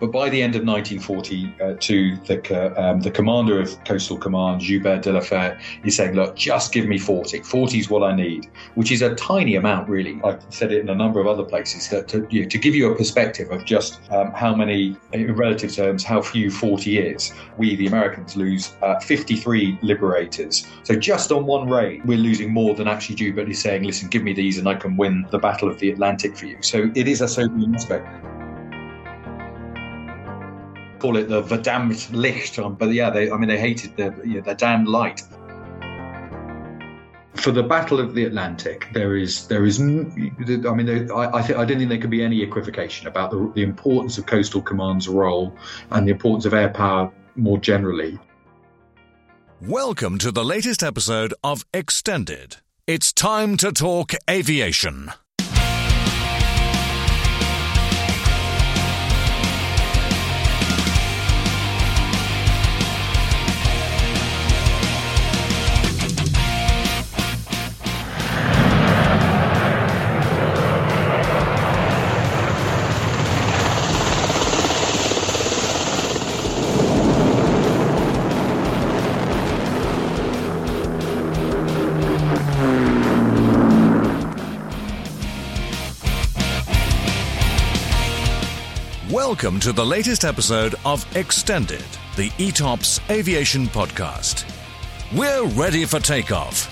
But by the end of 1942, the commander of Coastal Command, Joubert de la Fère, is saying, look, just give me 40. 40 is what I need, which is a tiny amount, really. I've said it in a number of other places, that to give you a perspective of just how many, in relative terms, how few 40 is. We, the Americans, lose 53 liberators. So just on one raid, we're losing more than actually Joubert is saying, listen, give me these and I can win the Battle of the Atlantic for you. So it is a sobering aspect. Call it the verdammt Licht, but yeah, they hated the damned light. For the Battle of the Atlantic, I don't think there could be any equivocation about the importance of Coastal Command's role and the importance of air power more generally. Welcome to the latest episode of Extended. It's time to talk aviation. Welcome to the latest episode of Extended, the ETOPS Aviation Podcast. We're ready for takeoff.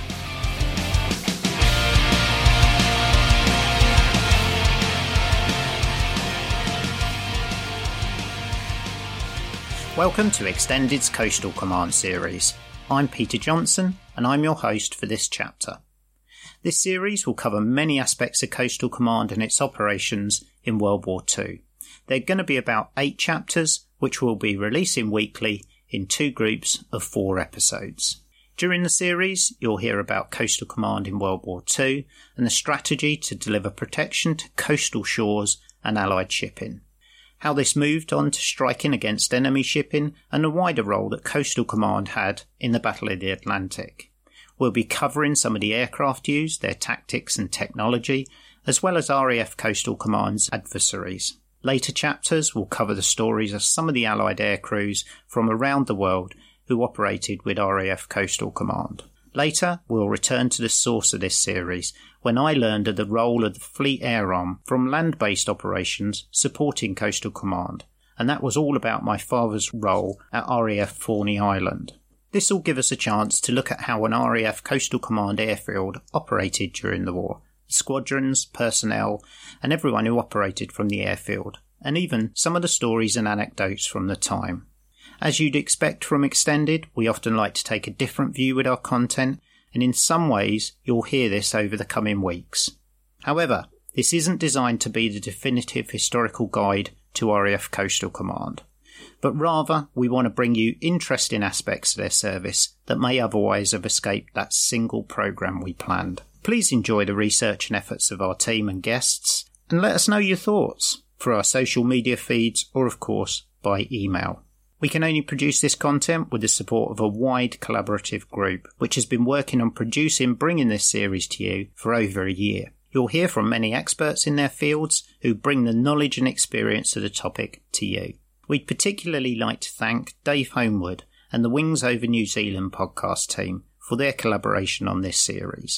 Welcome to Extended's Coastal Command series. I'm Peter Johnson and I'm your host for this chapter. This series will cover many aspects of Coastal Command and its operations in World War II. They're going to be about 8 chapters, which we'll be releasing weekly in 2 groups of 4 episodes. During the series, you'll hear about Coastal Command in World War II and the strategy to deliver protection to coastal shores and Allied shipping, how this moved on to striking against enemy shipping and the wider role that Coastal Command had in the Battle of the Atlantic. We'll be covering some of the aircraft used, their tactics and technology, as well as RAF Coastal Command's adversaries. Later chapters will cover the stories of some of the Allied aircrews from around the world who operated with RAF Coastal Command. Later, we'll return to the source of this series, when I learned of the role of the Fleet Air Arm from land-based operations supporting Coastal Command, and that was all about my father's role at RAF Forney Island. This will give us a chance to look at how an RAF Coastal Command airfield operated during the war. Squadrons, personnel, and everyone who operated from the airfield, and even some of the stories and anecdotes from the time. As you'd expect from Extended, we often like to take a different view with our content, and in some ways you'll hear this over the coming weeks. However, this isn't designed to be the definitive historical guide to RAF Coastal Command, but rather we want to bring you interesting aspects of their service that may otherwise have escaped that single programme we planned. Please enjoy the research and efforts of our team and guests, and let us know your thoughts through our social media feeds or, of course, by email. We can only produce this content with the support of a wide collaborative group, which has been working on bringing this series to you for over a year. You'll hear from many experts in their fields who bring the knowledge and experience of the topic to you. We'd particularly like to thank Dave Homewood and the Wings Over New Zealand podcast team for their collaboration on this series.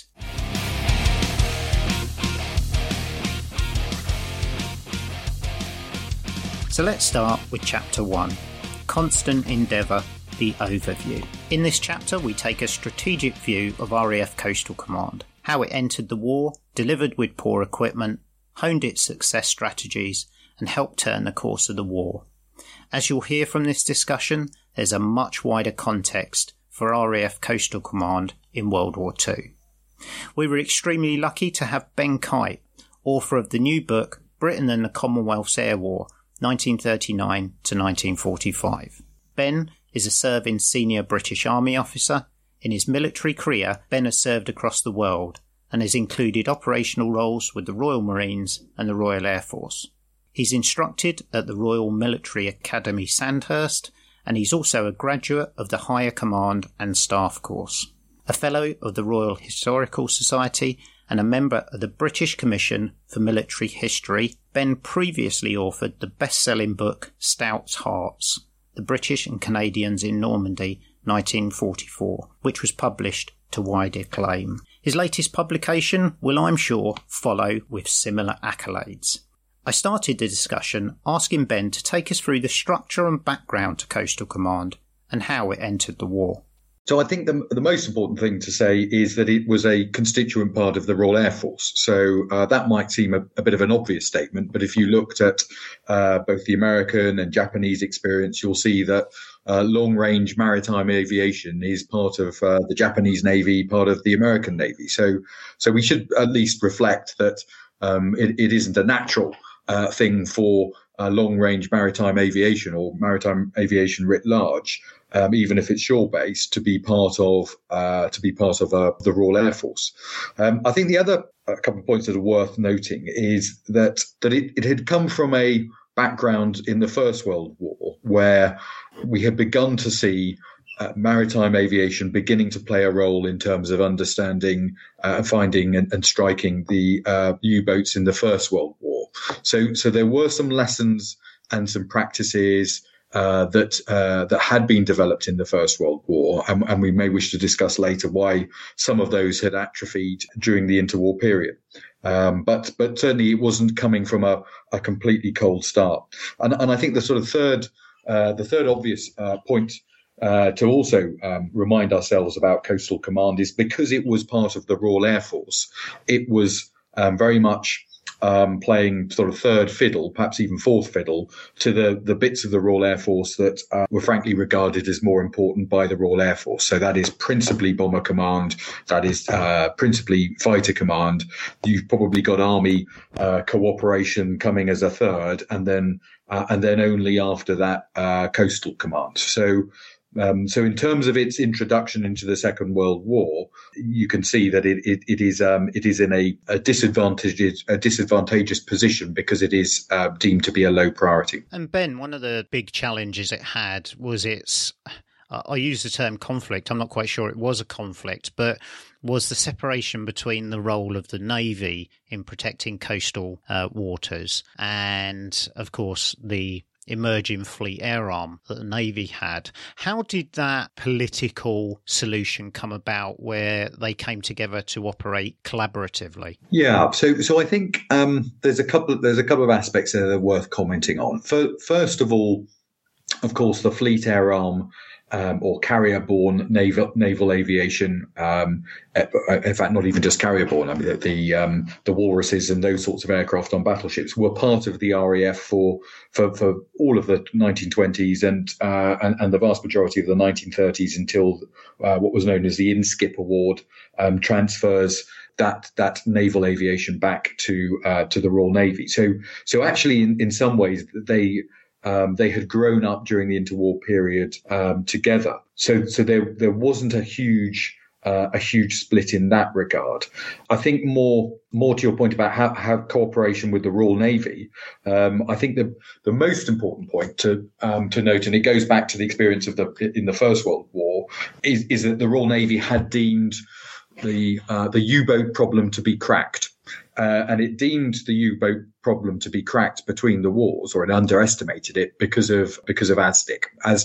So let's start with Chapter 1, Constant Endeavour, the Overview. In this chapter we take a strategic view of RAF Coastal Command, how it entered the war, delivered with poor equipment, honed its success strategies, and helped turn the course of the war. As you'll hear from this discussion, there's a much wider context for RAF Coastal Command in World War II. We were extremely lucky to have Ben Kite, author of the new book Britain and the Commonwealth's Air War, 1939 to 1945. Ben is a serving senior British Army officer. In his military career, Ben has served across the world and has included operational roles with the Royal Marines and the Royal Air Force. He's instructed at the Royal Military Academy Sandhurst, and he's also a graduate of the Higher Command and Staff course, a Fellow of the Royal Historical Society and a member of the British Commission for Military History, Ben previously authored the best-selling book Stout Hearts, The British and Canadians in Normandy, 1944, which was published to wide acclaim. His latest publication will, I'm sure, follow with similar accolades. I started the discussion asking Ben to take us through the structure and background to Coastal Command and how it entered the war. So I think the most important thing to say is that it was a constituent part of the Royal Air Force. So that might seem a bit of an obvious statement, but if you looked at both the American and Japanese experience, you'll see that long-range maritime aviation is part of the Japanese Navy, part of the American Navy. So we should at least reflect that it isn't a natural thing for long-range maritime aviation or maritime aviation writ large, even if it's shore-based, to be part of the Royal Air Force. I think the other couple of points that are worth noting is that it had come from a background in the First World War, where we had begun to see maritime aviation beginning to play a role in terms of understanding, finding and striking the U-boats in the First World War. So there were some lessons and some practices that had been developed in the First World War, and we may wish to discuss later why some of those had atrophied during the interwar period. But certainly it wasn't coming from a completely cold start. And I think the sort of third obvious point to also remind ourselves about Coastal Command is because it was part of the Royal Air Force, it was very much playing sort of third fiddle, perhaps even fourth fiddle, to the bits of the Royal Air Force that were frankly regarded as more important by the Royal Air Force. So that is principally Bomber Command, that is principally Fighter Command. You've probably got Army Cooperation coming as a third, and then only after that Coastal Command. So in terms of its introduction into the Second World War, you can see that it is in a disadvantageous position because it is deemed to be a low priority. And Ben, one of the big challenges it had was its, I use the term conflict, I'm not quite sure it was a conflict, but was the separation between the role of the Navy in protecting coastal waters and, of course, the emerging fleet air arm that the Navy had. How did that political solution come about where they came together to operate collaboratively? Yeah, so I think there's a couple of aspects that are worth commenting on. First of all, of course, the fleet air arm or carrier-borne naval aviation. In fact, not even just carrier-borne. I mean, the Walruses and those sorts of aircraft on battleships were part of the RAF for all of the 1920s and the vast majority of the 1930s until what was known as the INSCIP Award transfers that naval aviation back to the Royal Navy. So actually, in some ways, they had grown up during the interwar period together. So there wasn't a huge split in that regard. I think more to your point about how cooperation with the Royal Navy. I think the most important point to note, and it goes back to the experience in the First World War, is that the Royal Navy had deemed the U-boat problem to be cracked. And it deemed the U-boat problem to be cracked between the wars, or it underestimated it because of ASDIC.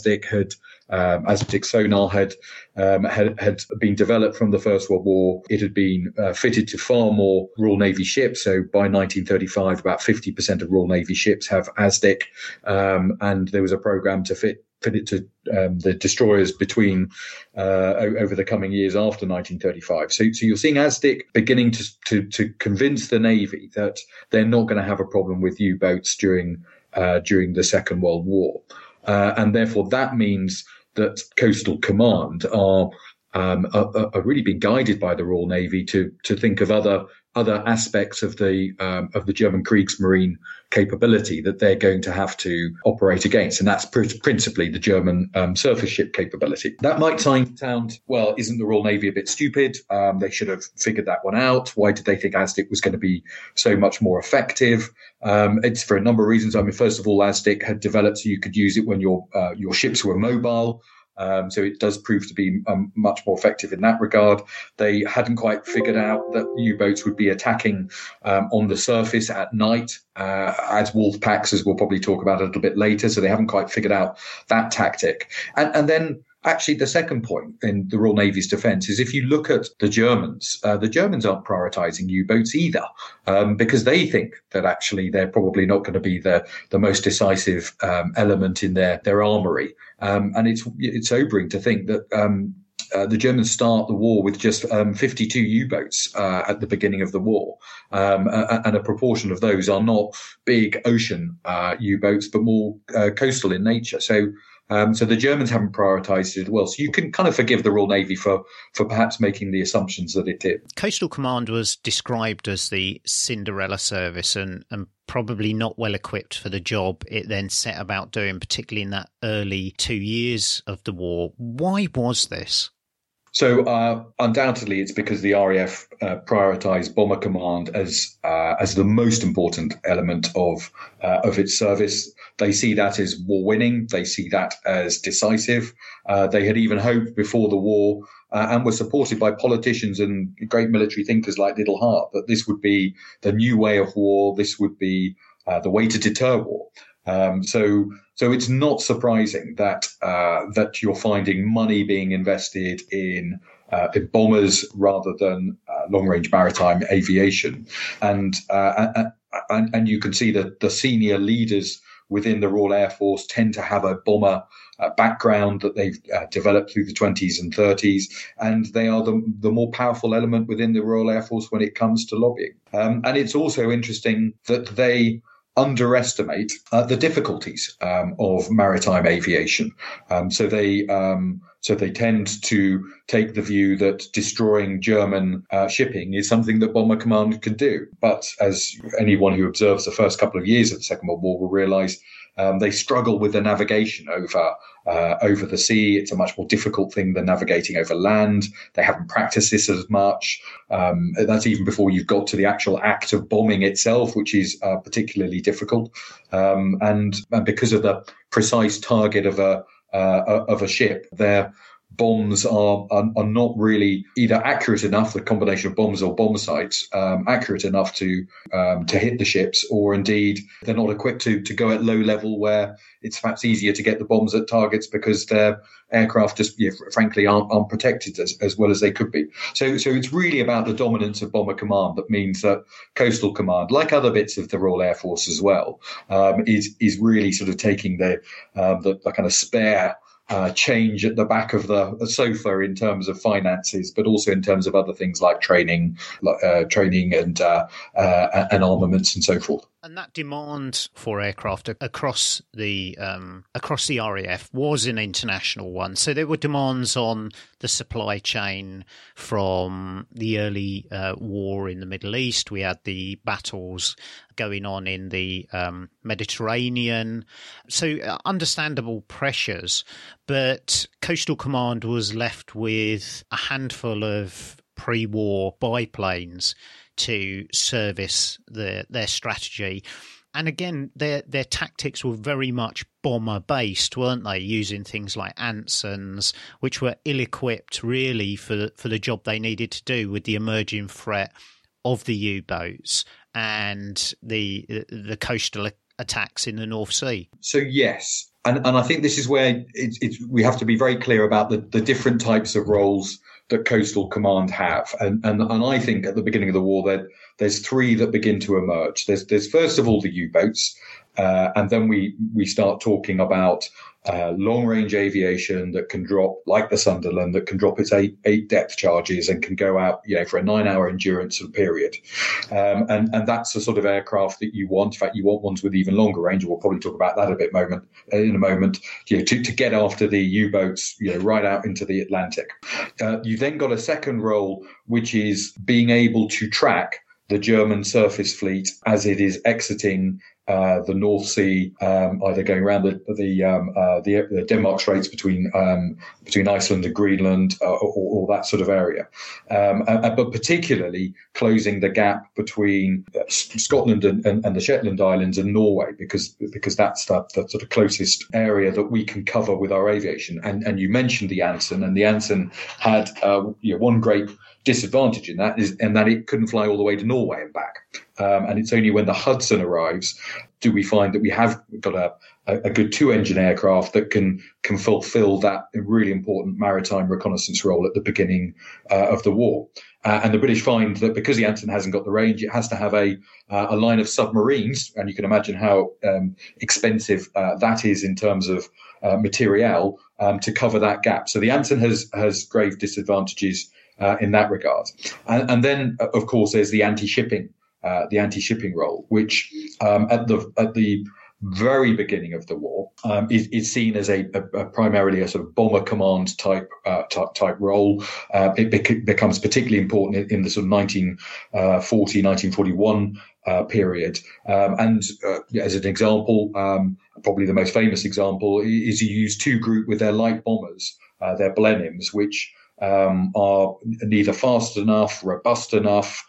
ASDIC sonar had been developed from the First World War. It had been fitted to far more Royal Navy ships. So by 1935, about 50% of Royal Navy ships have ASDIC, and there was a program to fit it to the destroyers between over the coming years after 1935. So you're seeing ASDIC beginning to convince the Navy that they're not going to have a problem with U-boats during the Second World War, and therefore that means that Coastal Command are really being guided by the Royal Navy to think of other aspects of the German Kriegsmarine capability that they're going to have to operate against, and that's principally the German surface ship capability. That might sound, well, isn't the Royal Navy a bit stupid? They should have figured that one out. Why did they think ASDIC was going to be so much more effective? It's for a number of reasons. I mean, first of all, ASDIC had developed so you could use it when your ships were mobile. So it does prove to be much more effective in that regard. They hadn't quite figured out that U-boats would be attacking on the surface at night, as wolf packs, as we'll probably talk about a little bit later. So they haven't quite figured out that tactic. And then actually, the second point in the Royal Navy's defence is if you look at the Germans aren't prioritising U-boats either, because they think that actually they're probably not going to be the most decisive element in their armoury. And it's sobering to think that the Germans start the war with just 52 U-boats at the beginning of the war, and a proportion of those are not big ocean U-boats, but more coastal in nature. So the Germans haven't prioritised it well. So you can kind of forgive the Royal Navy for perhaps making the assumptions that it did. Coastal Command was described as the Cinderella service and probably not well equipped for the job it then set about doing, particularly in that early 2 years of the war. Why was this? So undoubtedly, it's because the RAF prioritised Bomber Command as the most important element of its service. They see that as war winning. They see that as decisive. They had even hoped before the war and were supported by politicians and great military thinkers like Liddell Hart that this would be the new way of war. This would be the way to deter war. So it's not surprising that you're finding money being invested in bombers rather than long-range maritime aviation, and you can see that the senior leaders within the Royal Air Force tend to have a bomber background that they've developed through the 20s and 30s, and they are the more powerful element within the Royal Air Force when it comes to lobbying. And it's also interesting that they underestimate the difficulties of maritime aviation. So they tend to take the view that destroying German shipping is something that Bomber Command can do. But as anyone who observes the first couple of years of the Second World War will realise, they struggle with the navigation over the sea. It's a much more difficult thing than navigating over land. They haven't practiced this as much. That's even before you've got to the actual act of bombing itself, which is particularly difficult. And because of the precise target of a ship, their bombs are not really either accurate enough, the combination of bombs or bomb sights, accurate enough to hit the ships, or indeed they're not equipped to go at low level where it's perhaps easier to get the bombs at targets because their aircraft just frankly aren't protected as well as they could be. So it's really about the dominance of Bomber Command that means that Coastal Command, like other bits of the Royal Air Force as well, is really sort of taking the kind of spare change at the back of the sofa in terms of finances, but also in terms of other things like training and armaments and so forth. And that demand for aircraft across the RAF was an international one. So there were demands on the supply chain from the early war in the Middle East. We had the battles going on in the Mediterranean. So understandable pressures, but Coastal Command was left with a handful of pre-war biplanes to service their strategy. And again, their tactics were very much bomber-based, weren't they, using things like Ansons, which were ill-equipped really for the job they needed to do with the emerging threat of the U-boats and the coastal attacks in the North Sea. So, yes. And I think this is where we have to be very clear about the different types of roles that Coastal Command have. And I think at the beginning of the war, there's three that begin to emerge. There's first of all the U-boats, and then we start talking about long-range aviation that can drop, like the Sunderland, that can drop its eight depth charges and can go out, for a 9-hour endurance of period. And that's the sort of aircraft that you want. In fact, you want ones with even longer range. We'll probably talk about that in a moment. To get after the U-boats, right out into the Atlantic. You then got a second role, which is being able to track the German surface fleet as it is exiting the North Sea, either going around the Denmark Straits between Iceland and Greenland, or that sort of area, but particularly closing the gap between Scotland and the Shetland Islands and Norway, because that's the sort of closest area that we can cover with our aviation. And you mentioned the Anson, and the Anson had one great disadvantage in that it couldn't fly all the way to Norway and back. And it's only when the Hudson arrives do we find that we have got a good 2-engine aircraft that can fulfill that really important maritime reconnaissance role at the beginning of the war. And the British find that because the Anson hasn't got the range, it has to have a line of submarines, and you can imagine how expensive that is in terms of materiel to cover that gap. So the Anson has grave disadvantages in that regard. And then, of course, there's the anti-shipping role, which at the very beginning of the war is seen as a primarily a sort of bomber command type role. It becomes particularly important in the sort of 1941 period. And as an example, probably the most famous example is you use two Group with their light bombers, their Blenheims, which are neither fast enough, robust enough,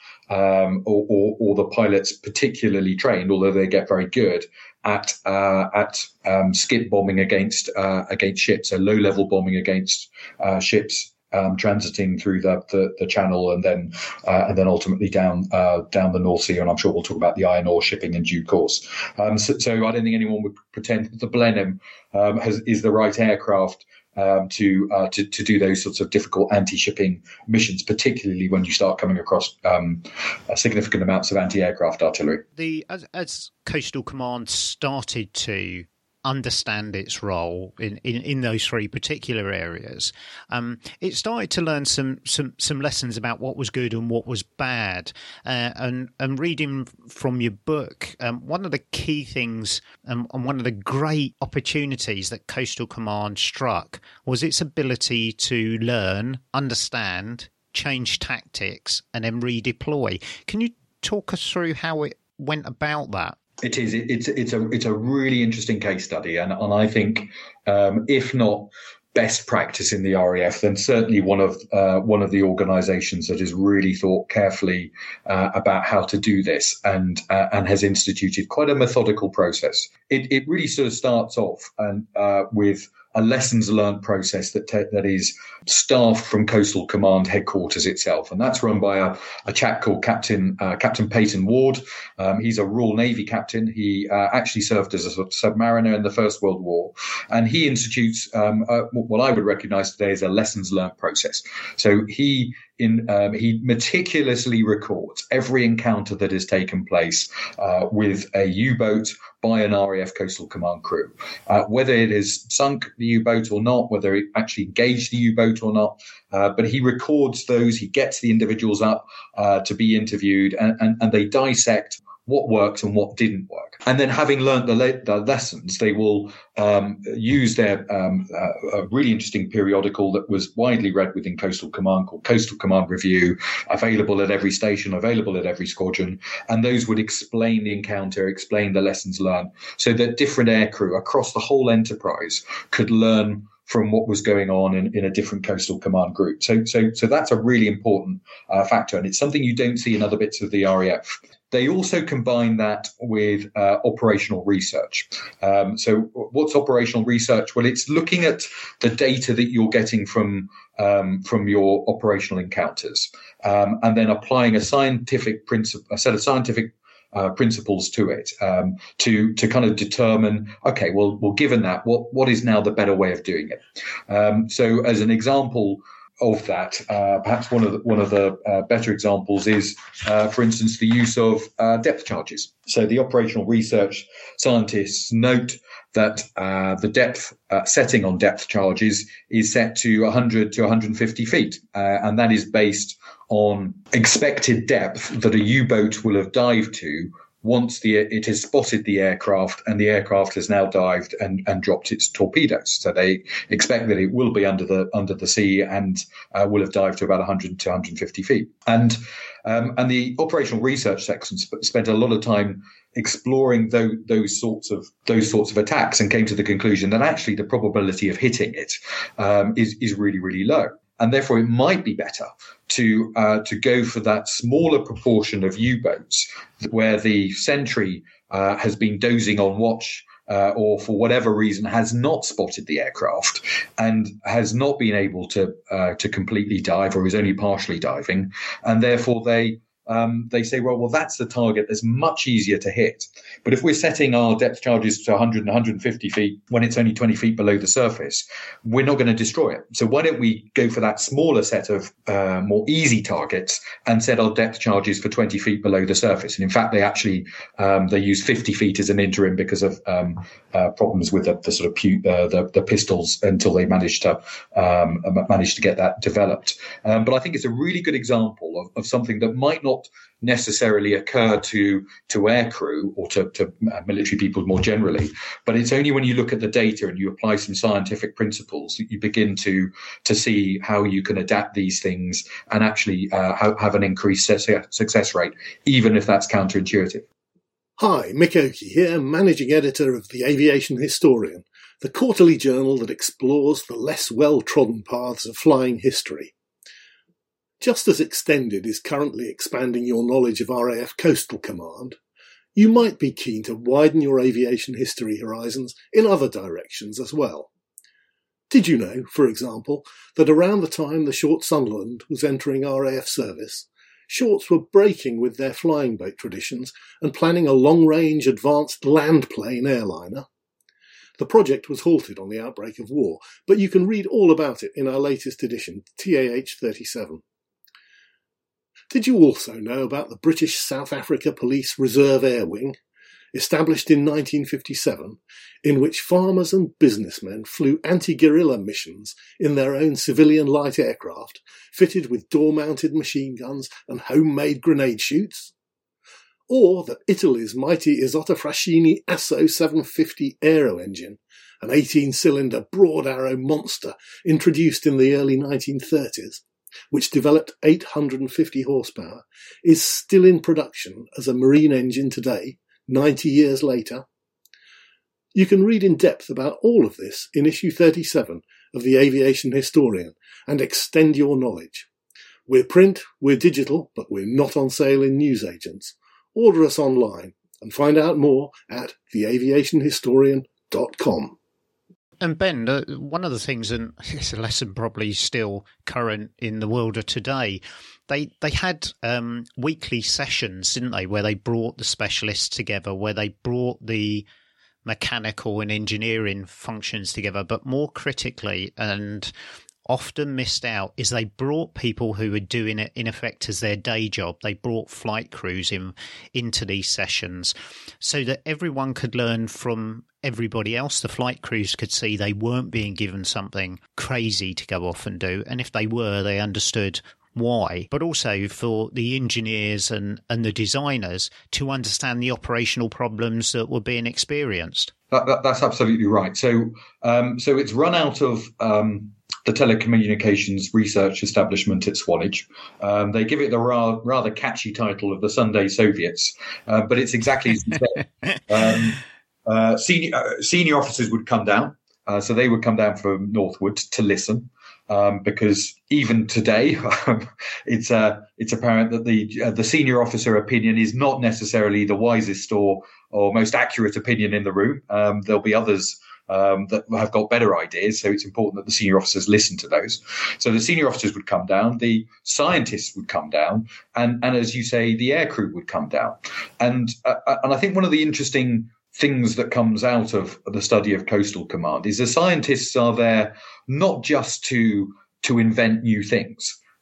or the pilots particularly trained, although they get very good at skip bombing against ships, so low level bombing against ships transiting through the channel and then ultimately down the North Sea. And I'm sure we'll talk about the iron ore shipping in due course. So I don't think anyone would pretend that the Blenheim is the right aircraft to do those sorts of difficult anti-shipping missions, particularly when you start coming across significant amounts of anti-aircraft artillery. As Coastal Command started to understand its role in those three particular areas, it started to learn some lessons about what was good and what was bad. And reading from your book, one of the key things and one of the great opportunities that Coastal Command struck was its ability to learn, understand, change tactics, and then redeploy. Can you talk us through how it went about that? It is. It's a really interesting case study, and I think if not best practice in the RAF, then certainly one of the organisations that has really thought carefully about how to do this and has instituted quite a methodical process. It really sort of starts off with a lessons learned process that is staffed from Coastal Command headquarters itself, and that's run by a chap called Captain Peyton Ward. He's a Royal Navy captain. He actually served as a submariner in the First World War, and he institutes what I would recognise today as a lessons learned process. So he meticulously records every encounter that has taken place with a U-boat by an RAF Coastal Command crew, whether it has sunk the U-boat or not, whether it actually engaged the U-boat or not. But he records those. He gets the individuals up to be interviewed, and they dissect what worked and what didn't work. And then, having learned the lessons, they will use their a really interesting periodical that was widely read within Coastal Command called Coastal Command Review, available at every station, available at every squadron. And those would explain the encounter, explain the lessons learned, so that different aircrew across the whole enterprise could learn from what was going on in a different Coastal Command group. So that's a really important factor, and it's something you don't see in other bits of the RAF. They also combine that with operational research. So what's operational research? Well, it's looking at the data that you're getting from your operational encounters, and then applying a set of scientific principles to it, to kind of determine, okay, well, given that, what is now the better way of doing it? So as an example of that, perhaps one of the better examples is, for instance, the use of depth charges. So the operational research scientists note that the depth setting on depth charges is set to 100 to 150 feet, and that is based on expected depth that a U-boat will have dived to once it has spotted the aircraft, and the aircraft has now dived and dropped its torpedoes. So they expect that it will be under the sea and will have dived to about 100 to 150 feet. And the operational research section spent a lot of time exploring those sorts of attacks, and came to the conclusion that actually the probability of hitting it is really, really low. And therefore, it might be better to go for that smaller proportion of U-boats where the sentry has been dozing on watch, or for whatever reason has not spotted the aircraft and has not been able to completely dive, or is only partially diving, and therefore they say, well, that's the target that's much easier to hit. But if we're setting our depth charges to 100 and 150 feet when it's only 20 feet below the surface, we're not going to destroy it. So why don't we go for that smaller set of more easy targets and set our depth charges for 20 feet below the surface? And in fact, they actually they use 50 feet as an interim because of problems with the sort of the pistols until they managed to get that developed. But I think it's a really good example of something that might not necessarily occur to aircrew or to military people more generally, but it's only when you look at the data and you apply some scientific principles that you begin to see how you can adapt these things and actually have an increased success rate, even if that's counterintuitive. Hi, Mick Oakey here, Managing Editor of The Aviation Historian, the quarterly journal that explores the less well-trodden paths of flying history. Just as Extended is currently expanding your knowledge of RAF Coastal Command, you might be keen to widen your aviation history horizons in other directions as well. Did you know, for example, that around the time the Short Sunderland was entering RAF service, Shorts were breaking with their flying boat traditions and planning a long-range advanced land plane airliner? The project was halted on the outbreak of war, but you can read all about it in our latest edition, TAH 37. Did you also know about the British South Africa Police Reserve Air Wing, established in 1957, in which farmers and businessmen flew anti-guerrilla missions in their own civilian light aircraft, fitted with door-mounted machine guns and homemade grenade chutes? Or that Italy's mighty Isotta Fraschini Asso 750 aero engine, an 18-cylinder broad-arrow monster introduced in the early 1930s, which developed 850 horsepower, is still in production as a marine engine today, 90 years later? You can read in depth about all of this in issue 37 of The Aviation Historian and extend your knowledge. We're print, we're digital, but we're not on sale in newsagents. Order us online and find out more at theaviationhistorian.com. And Ben, one of the things, and it's a lesson probably still current in the world of today, they had weekly sessions, didn't they, where they brought the specialists together, where they brought the mechanical and engineering functions together, but more critically and often missed out is they brought people who were doing it in effect as their day job. They brought flight crews into these sessions so that everyone could learn from everybody else. The flight crews could see they weren't being given something crazy to go off and do, and if they were, they understood why, but also for the engineers and the designers to understand the operational problems that were being experienced. That's absolutely right. So it's run out of the Telecommunications Research Establishment at Swanage. They give it the rather catchy title of the Sunday Soviets, but it's exactly as you said. Senior officers would come down, so they would come down from Northwood to listen. Because even today, it's apparent that the senior officer opinion is not necessarily the wisest or most accurate opinion in the room. There'll be others that have got better ideas, so it's important that the senior officers listen to those. So the senior officers would come down, the scientists would come down, and as you say, the aircrew would come down. And I think one of the interesting things that comes out of the study of Coastal Command is the scientists are there not just to invent new things.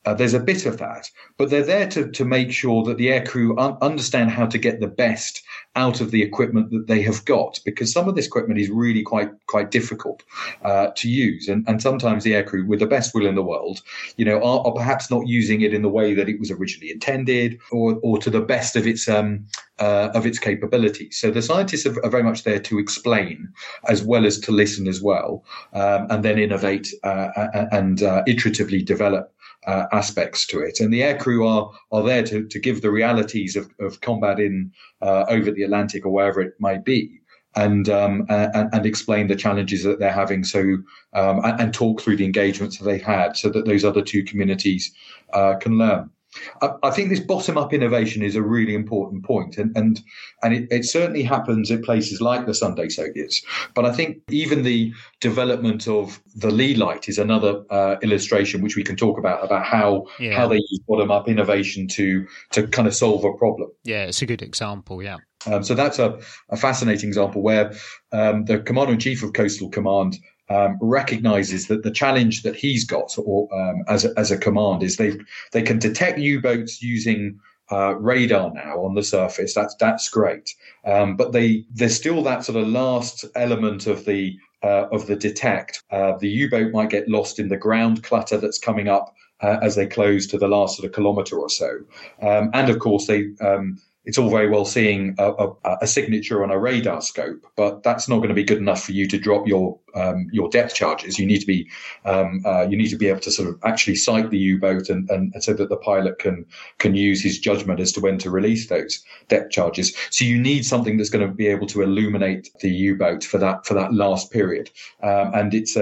There's a bit of that, but they're there to make sure that the aircrew understand how to get the best out of the equipment that they have got, because some of this equipment is really quite difficult to use, and sometimes the aircrew, with the best will in the world, are perhaps not using it in the way that it was originally intended, or to the best of its capabilities. So the scientists are very much there to explain as well as to listen as well, and then innovate and iteratively develop aspects to it. And the aircrew are there to give the realities of combat in over the Atlantic or wherever it may be, and explain the challenges that they're having, so and talk through the engagements that they've had, so that those other two communities can learn. I think this bottom-up innovation is a really important point, and it certainly happens at places like the Sunday Soviets. But I think even the development of the Lee light is another illustration which we can talk about how they use bottom-up innovation to kind of solve a problem. Yeah, it's a good example. Yeah. So that's a fascinating example where the Commander-in-Chief of Coastal Command recognizes that the challenge that he's got, or as a command, is they can detect U-boats using radar now on the surface. That's great, but there's still that sort of last element of the detect. The U-boat might get lost in the ground clutter that's coming up as they close to the last sort of kilometre or so, and of course it's all very well seeing a signature on a radar scope, but that's not going to be good enough for you to drop your depth charges. You need to be able to sort of actually sight the U-boat, and so that the pilot can use his judgment as to when to release those depth charges. So you need something that's going to be able to illuminate the U-boat for that last period, and it's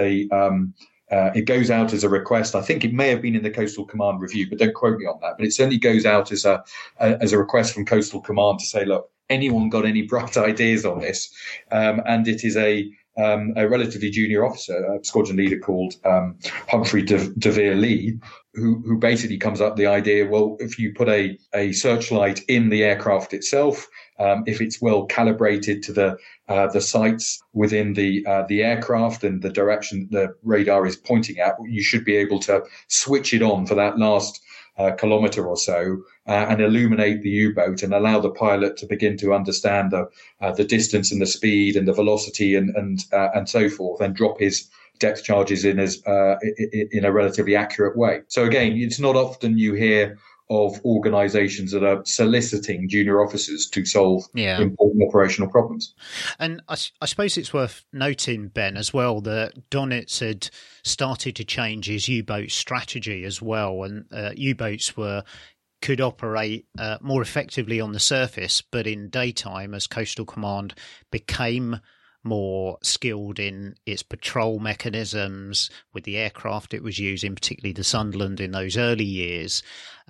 it goes out as a request. I think it may have been in the Coastal Command review, but don't quote me on that. But it certainly goes out as a request from Coastal Command to say, look, anyone got any bright ideas on this? And it is a relatively junior officer, a squadron leader called Humphrey de Vere Lee, who basically comes up with the idea, well, if you put a searchlight in the aircraft itself, if it's well calibrated to the sights within the aircraft and the direction the radar is pointing at, you should be able to switch it on for that last kilometre or so and illuminate the U-boat and allow the pilot to begin to understand the distance and the speed and the velocity and so forth, and drop his depth charges in a relatively accurate way. So again, it's not often you hear of organisations that are soliciting junior officers to solve important operational problems. And I suppose it's worth noting, Ben, as well, that Dönitz had started to change his U-boat strategy as well, and U-boats could operate more effectively on the surface, but in daytime, as Coastal Command became more skilled in its patrol mechanisms with the aircraft it was using, particularly the Sunderland in those early years,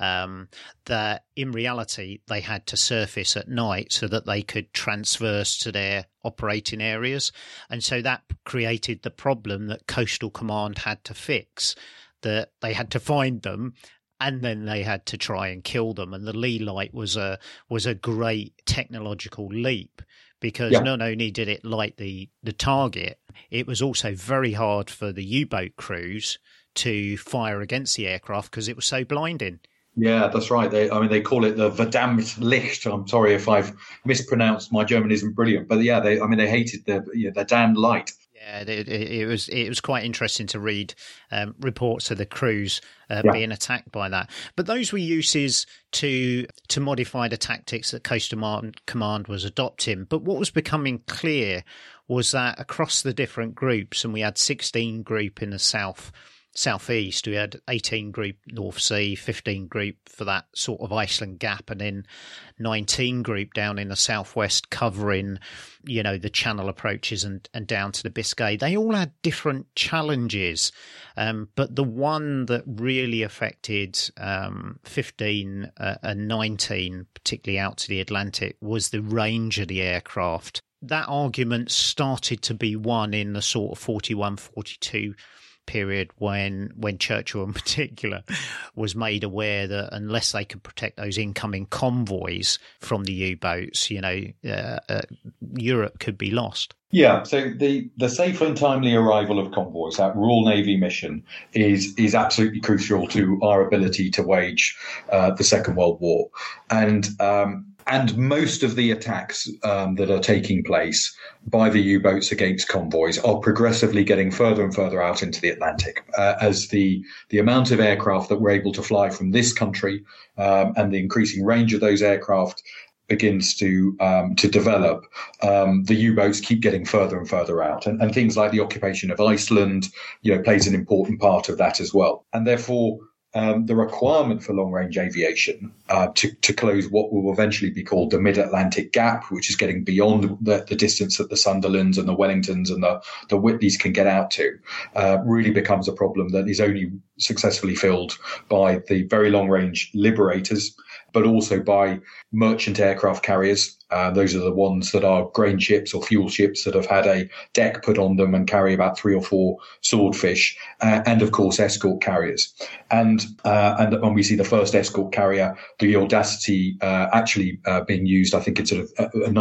that in reality they had to surface at night so that they could transverse to their operating areas. And so that created the problem that Coastal Command had to fix, that they had to find them and then they had to try and kill them. And the Lee light was a great technological leap, because not only did it light the target, it was also very hard for the U-boat crews to fire against the aircraft because it was so blinding. Yeah, that's right. They call it the verdammt Licht. I'm sorry if I've mispronounced. My German isn't brilliant, but yeah, they hated the damned light. Yeah, it was quite interesting to read reports of the crews being attacked by that. But those were uses to modify the tactics that Coastal Command was adopting. But what was becoming clear was that across the different groups, and we had 16 group in the southeast, we had 18 group North Sea, 15 group for that sort of Iceland gap, and then 19 group down in the southwest covering, the Channel approaches and down to the Biscay. They all had different challenges, but the one that really affected 15 and 19, particularly out to the Atlantic, was the range of the aircraft. That argument started to be won in the sort of 41, 42 period when Churchill in particular was made aware that unless they could protect those incoming convoys from the U-boats, Europe could be lost. Yeah, so the safe and timely arrival of convoys, that Royal Navy mission, is absolutely crucial to our ability to wage the Second World War. And most of the attacks that are taking place by the U-boats against convoys are progressively getting further and further out into the Atlantic as the amount of aircraft that we're able to fly from this country and the increasing range of those aircraft begins to develop, the U-boats keep getting further and further out, and things like the occupation of Iceland, plays an important part of that as well. And therefore, the requirement for long-range aviation to close what will eventually be called the Mid-Atlantic Gap, which is getting beyond the distance that the Sunderlands and the Wellingtons and the Whitleys can get out to, really becomes a problem that is only successfully filled by the very long-range Liberators, but also by merchant aircraft carriers. Those are the ones that are grain ships or fuel ships that have had a deck put on them and carry about 3 or 4 swordfish, and of course escort carriers. And when we see the first escort carrier, the Audacity, actually being used, I think in sort of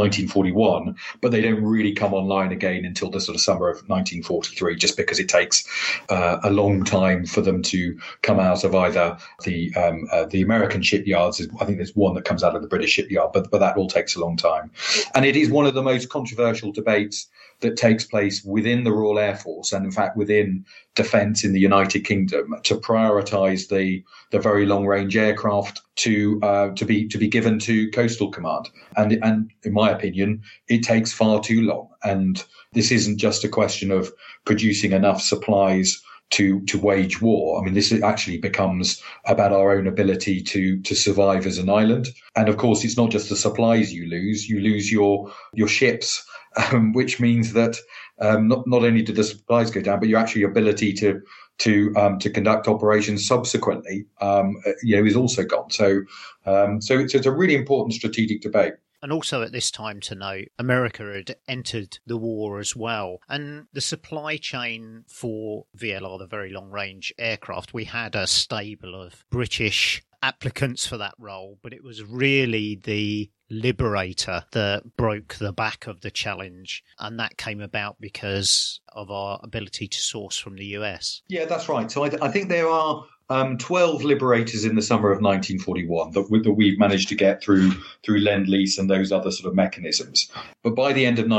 1941, but they don't really come online again until the sort of summer of 1943, just because it takes a long time for them to come out of either the American shipyards. I think there's one that comes out of the British shipyard, but that all takes a long time. And it is one of the most controversial debates that takes place within the Royal Air Force and in fact within defence in the United Kingdom to prioritise the very long range aircraft to be given to Coastal Command. And in my opinion, it takes far too long. And this isn't just a question of producing enough supplies to wage war. I mean, this actually becomes about our own ability to survive as an island. And of course, it's not just the supplies you lose your ships, which means that not only do the supplies go down, but your actually ability to conduct operations subsequently, is also gone. So it's a really important strategic debate. And also at this time to note, America had entered the war as well. And the supply chain for VLR, the very long-range aircraft, we had a stable of British applicants for that role, but it was really the Liberator that broke the back of the challenge. And that came about because of our ability to source from the US. Yeah, that's right. So I think there are 12 Liberators in the summer of 1941 that we've managed to get through Lend-Lease and those other sort of mechanisms. But by the end of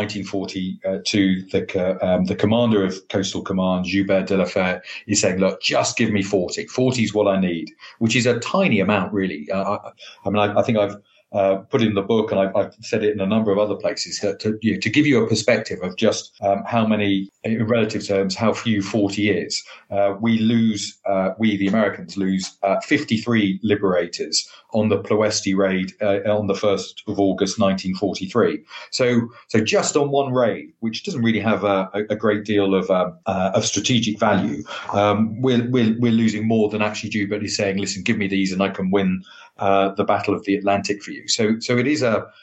1942, the commander of Coastal Command, Joubert de la Fère, is saying, look, just give me 40. 40 is what I need, which is a tiny amount, really. I think I've put in the book, and I've said it in a number of other places, that to give you a perspective of just how many, in relative terms, how few 40 is. We the Americans lose 53 Liberators on the Ploesti raid on the 1st of August 1943. So just on one raid, which doesn't really have a great deal of strategic value, we're losing more than actually Joubert is saying, listen, give me these and I can win the Battle of the Atlantic for you. So it is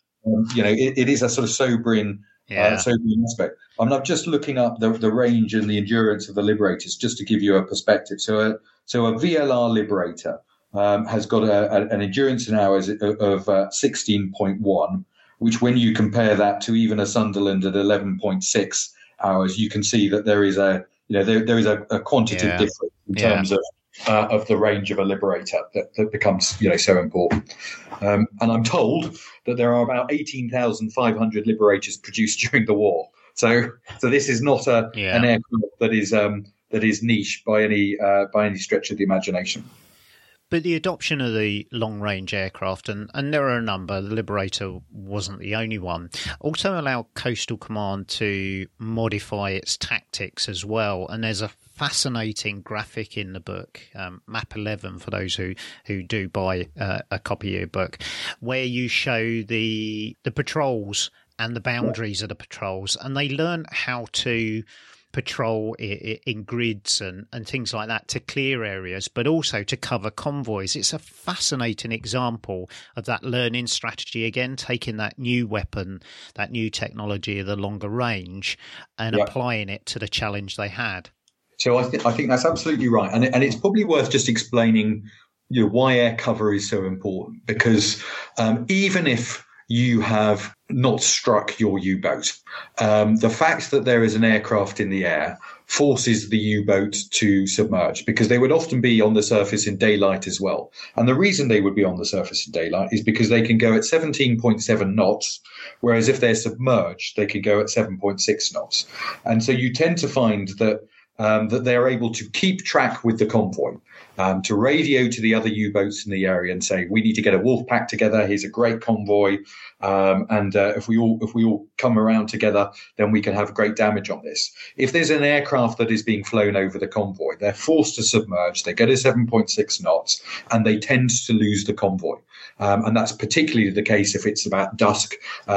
it is a sort of sobering aspect. I'm just looking up the range and the endurance of the Liberators just to give you a perspective. So a VLR Liberator has got an endurance in hours of 16.1, which when you compare that to even a Sunderland at 11.6 hours, you can see that there is a quantitative difference in terms of the range of a Liberator that becomes so important. And I'm told that there are about 18,500 Liberators produced during the war. So this is not an aircraft that is niche by any stretch of the imagination. But the adoption of the long-range aircraft, and there are a number, the Liberator wasn't the only one, also allowed Coastal Command to modify its tactics as well. And there's a fascinating graphic in the book, Map 11, for those who do buy a copy of your book, where you show the patrols and the boundaries of the patrols, and they learn how to patrol in grids and things like that to clear areas, but also to cover convoys. It's a fascinating example of that learning strategy, again, taking that new weapon, that new technology of the longer range and applying it to the challenge they had. So I think that's absolutely right, and it's probably worth just explaining, why air cover is so important, because even if you have not struck your U-boat, the fact that there is an aircraft in the air forces the U-boat to submerge, because they would often be on the surface in daylight as well. And the reason they would be on the surface in daylight is because they can go at 17.7 knots, whereas if they're submerged, they can go at 7.6 knots. And so you tend to find that they're able to keep track with the convoy, to radio to the other U-boats in the area and say, we need to get a wolf pack together. Here's a great convoy. And if we all come around together, then we can have great damage on this. If there's an aircraft that is being flown over the convoy, they're forced to submerge. They go to 7.6 knots and they tend to lose the convoy. And that's particularly the case if it's about dusk,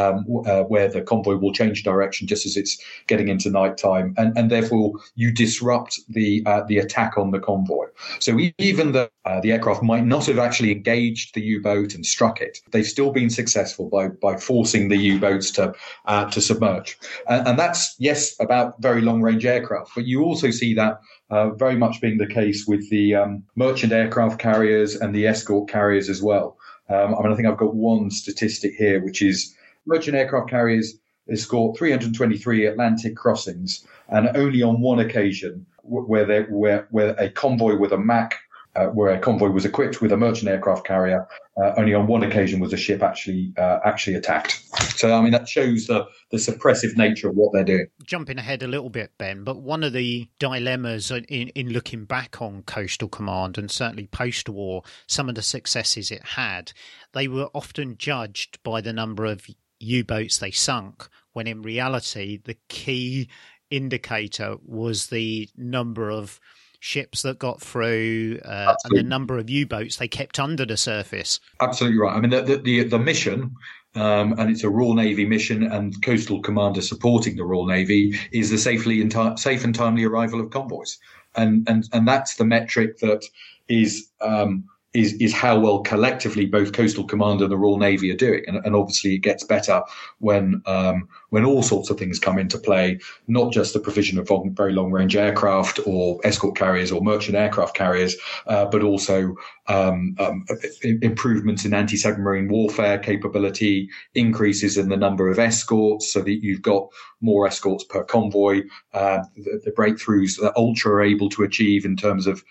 where the convoy will change direction just as it's getting into nighttime, and therefore you disrupt the attack on the convoy. So even though the aircraft might not have actually engaged the U-boat and struck it, they've still been successful by forcing the U-boats to submerge. And that's, yes, about very long-range aircraft, but you also see that very much being the case with the merchant aircraft carriers and the escort carriers as well. I think I've got one statistic here, which is merchant aircraft carriers escort 323 Atlantic crossings, and only on one occasion where a convoy with a MAC, where a convoy was equipped with a merchant aircraft carrier, only on one occasion was a ship actually attacked. So, I mean, that shows the suppressive nature of what they're doing. Jumping ahead a little bit, Ben, but one of the dilemmas in looking back on Coastal Command, and certainly post-war, some of the successes it had, they were often judged by the number of U-boats they sunk, when in reality the key indicator was the number of ships that got through and the number of U-boats they kept under the surface. Absolutely right. I mean, the mission, and it's a Royal Navy mission, and Coastal Command is supporting the Royal Navy, is the safe and timely arrival of convoys, and that's the metric that is how well collectively both Coastal Command and the Royal Navy are doing. And obviously it gets better when all sorts of things come into play, not just the provision of very long-range aircraft or escort carriers or merchant aircraft carriers, but also improvements in anti-submarine warfare capability, increases in the number of escorts so that you've got more escorts per convoy, the breakthroughs that Ultra are able to achieve in terms of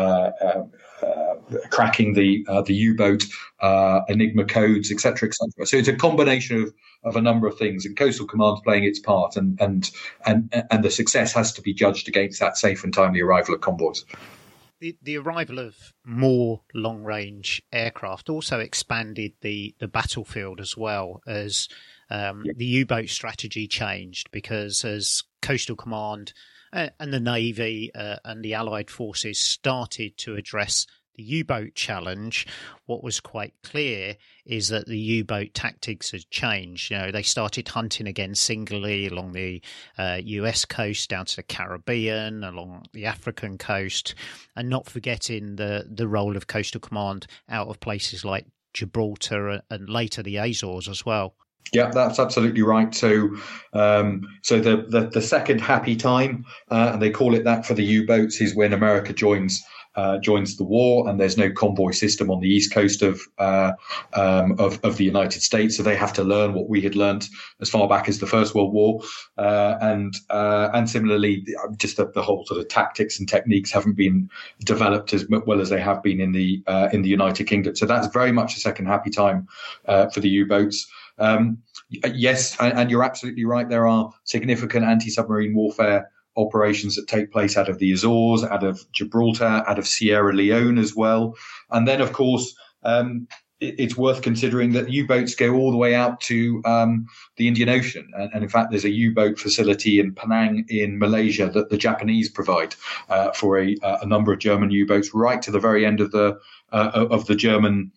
cracking the U-boat Enigma codes, etc., etc. So it's a combination of a number of things, and Coastal Command's playing its part, and the success has to be judged against that safe and timely arrival of convoys. The arrival of more long-range aircraft also expanded the battlefield as well, as the U-boat strategy changed, because as Coastal Command and the Navy and the Allied forces started to address the U-boat challenge, what was quite clear is that the U-boat tactics had changed. They started hunting again singly along the US coast, down to the Caribbean, along the African coast, and not forgetting the role of Coastal Command out of places like Gibraltar and later the Azores as well. Yeah, that's absolutely right. So the second happy time, and they call it that for the U-boats, is when America joins the war, and there's no convoy system on the east coast of the United States. So they have to learn what we had learned as far back as the First World War, and similarly, just the whole sort of tactics and techniques haven't been developed as well as they have been in the United Kingdom. So that's very much a second happy time for the U-boats. Yes, and you're absolutely right. There are significant anti-submarine warfare operations that take place out of the Azores, out of Gibraltar, out of Sierra Leone as well. And then, of course, it's worth considering that U-boats go all the way out to the Indian Ocean. And in fact, there's a U-boat facility in Penang in Malaysia that the Japanese provide for a number of German U-boats right to the very end of the German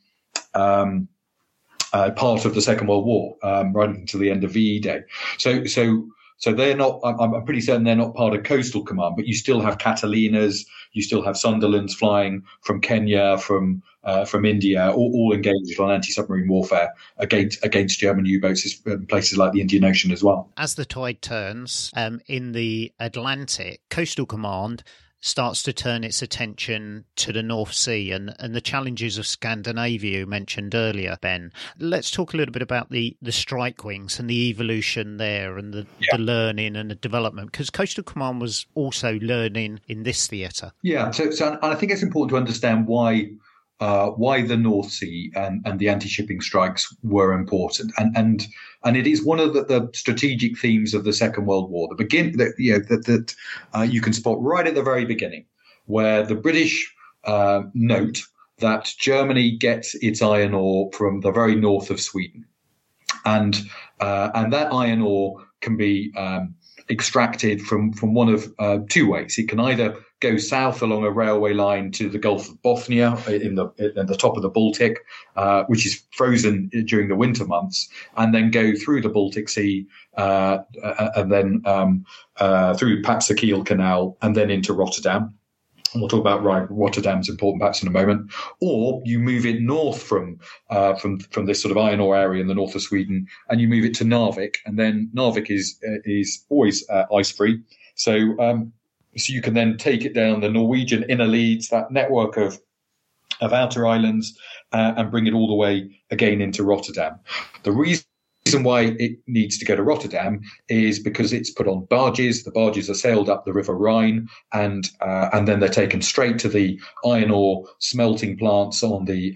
part of the Second World War, right until the end of VE Day. So So they're not. I'm pretty certain they're not part of Coastal Command, but you still have Catalinas, you still have Sunderlands flying from Kenya, from India, all engaged on anti-submarine warfare against German U-boats in places like the Indian Ocean as well. As the tide turns in the Atlantic, Coastal Command starts to turn its attention to the North Sea and the challenges of Scandinavia you mentioned earlier, Ben. Let's talk a little bit about the strike wings and the evolution there and the learning and the development, because Coastal Command was also learning in this theatre. Yeah, so I think it's important to understand why the North Sea and the anti-shipping strikes were important, and it is one of the strategic themes of the Second World War. That you can spot right at the very beginning, where the British note that Germany gets its iron ore from the very north of Sweden, and that iron ore can be extracted from one of two ways. It can either go south along a railway line to the Gulf of Bothnia in the top of the Baltic, which is frozen during the winter months, and then go through the Baltic Sea and then through perhaps the Kiel Canal and then into Rotterdam. And we'll talk about Rotterdam's important perhaps in a moment. Or you move it north from this sort of iron ore area in the north of Sweden, and you move it to Narvik, and then Narvik is always ice free. So you can then take it down the Norwegian inner leads, that network of outer islands, and bring it all the way again into Rotterdam. The reason why it needs to go to Rotterdam is because it's put on barges. The barges are sailed up the River Rhine, and then they're taken straight to the iron ore smelting plants on the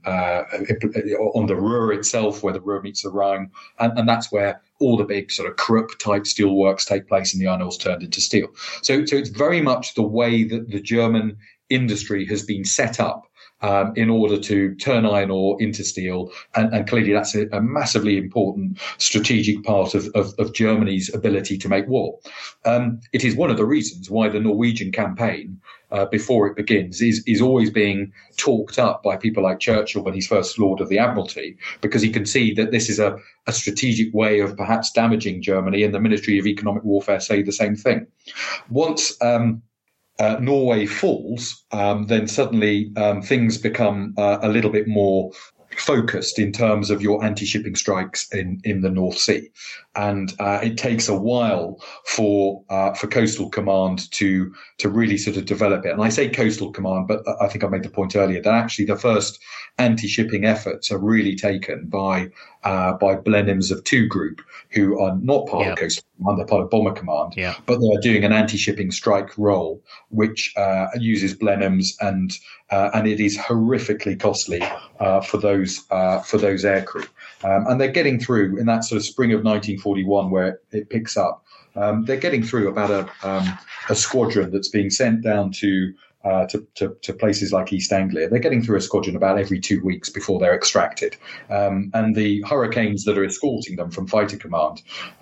Ruhr itself, where the Ruhr meets the Rhine, and that's where all the big sort of Krupp type steelworks take place, and the iron ore's turned into steel. So it's very much the way that the German industry has been set up in order to turn iron ore into steel. And clearly that's a massively important strategic part of Germany's ability to make war. It is one of the reasons why the Norwegian campaign, before it begins, is always being talked up by people like Churchill when he's First Lord of the Admiralty, because he can see that this is a strategic way of perhaps damaging Germany, and the Ministry of Economic Warfare say the same thing. Once Norway falls, then suddenly things become a little bit more focused in terms of your anti-shipping strikes in the North Sea, and it takes a while for Coastal Command to really sort of develop it. And I say Coastal Command, but I think I made the point earlier that actually the first anti-shipping efforts are really taken by Blenheims of Two Group, who are not part of Coastal Command, they're part of Bomber Command, but they're doing an anti-shipping strike role, which uses Blenheims, and it is horrifically costly for those aircrew. And they're getting through in that sort of spring of 1941 where it picks up. They're getting through about a squadron that's being sent down to places like East Anglia. They're getting through a squadron about every 2 weeks before they're extracted. And the Hurricanes that are escorting them from Fighter Command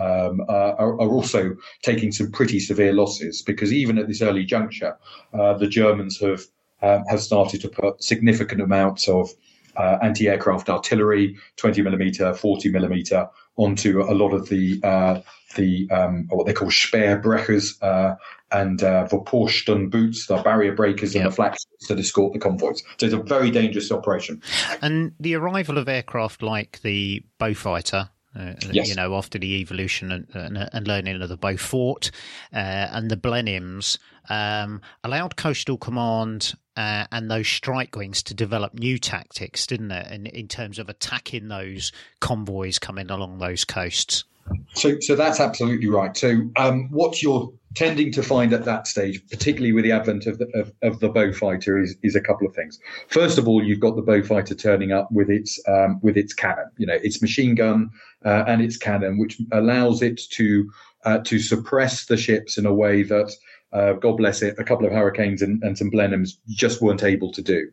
are also taking some pretty severe losses, because even at this early juncture, the Germans have started to put significant amounts of anti-aircraft artillery, 20 millimeter, 40 millimeter, onto a lot of the what they call Speerbrechers and Vorposten boots, the barrier breakers and the flak that escort the convoys. So it's a very dangerous operation. And the arrival of aircraft like the Beaufighter, after the evolution and learning of the Beaufort and the Blenheims, allowed Coastal Command and those strike wings to develop new tactics, didn't it, in terms of attacking those convoys coming along those coasts? So that's absolutely right. So what you're tending to find at that stage, particularly with the advent of the Beaufighter, is a couple of things. First of all, you've got the Beaufighter turning up with its cannon, its machine gun and its cannon, which allows it to suppress the ships in a way that, God bless it, a couple of Hurricanes and some Blenheims just weren't able to do.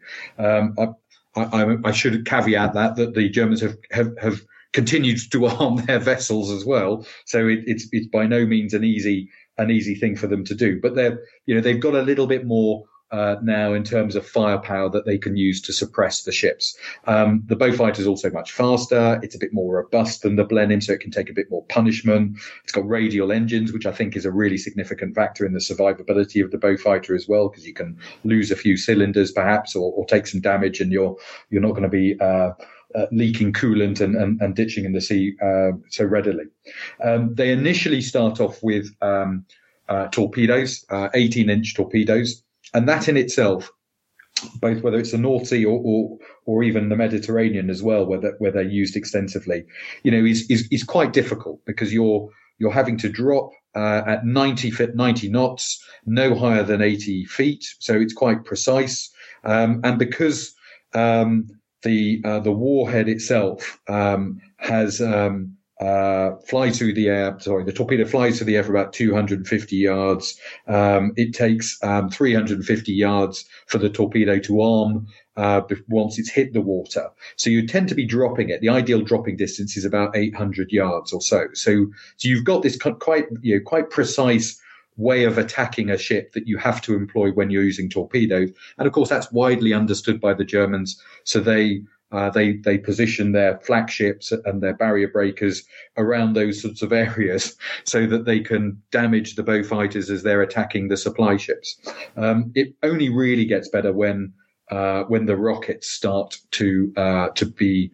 I should caveat that the Germans have continued to arm their vessels as well, so it's by no means an easy thing for them to do. But they've got a little bit more now in terms of firepower that they can use to suppress the ships. The Beaufighter is also much faster. It's a bit more robust than the Blenheim, so it can take a bit more punishment. It's got radial engines, which I think is a really significant factor in the survivability of the Beaufighter as well, because you can lose a few cylinders perhaps, or take some damage, and you're not going to be leaking coolant and ditching in the sea so readily. They initially start off with torpedoes, 18-inch torpedoes. And that in itself, both whether it's the North Sea or even the Mediterranean as well, where they're used extensively, is quite difficult, because you're having to drop at 90 knots, no higher than 80 feet. So it's quite precise. And because the warhead itself has flies through the air. Sorry, the torpedo flies through the air for about 250 yards. It takes 350 yards for the torpedo to arm once it's hit the water. So you tend to be dropping it. The ideal dropping distance is about 800 yards or so. So you've got this quite precise way of attacking a ship that you have to employ when you're using torpedoes. And of course, that's widely understood by the Germans. So they position their flagships and their barrier breakers around those sorts of areas so that they can damage the Beaufighters as they're attacking the supply ships. It only really gets better when the rockets start to be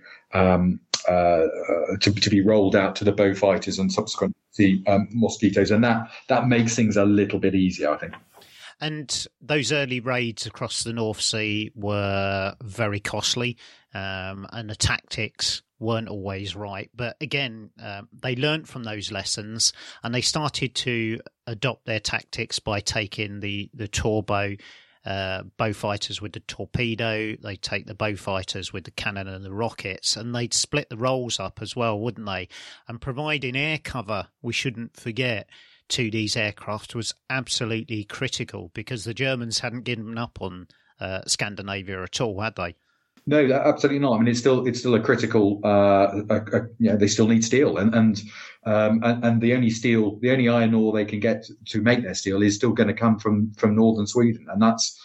rolled out to the Beaufighters and subsequently the Mosquitoes, and that makes things a little bit easier, I think. And those early raids across the North Sea were very costly, and the tactics weren't always right. But again, they learnt from those lessons, and they started to adopt their tactics by taking the Torbo Beaufighters with the torpedo. They'd take the Beaufighters with the cannon and the rockets, and they'd split the roles up as well, wouldn't they? And providing air cover, we shouldn't forget, to these aircraft was absolutely critical, because the Germans hadn't given up on Scandinavia at all, had they? No, absolutely not. I mean, it's still a critical. They still need steel, and the only iron ore they can get to make their steel is still going to come from northern Sweden, and that's.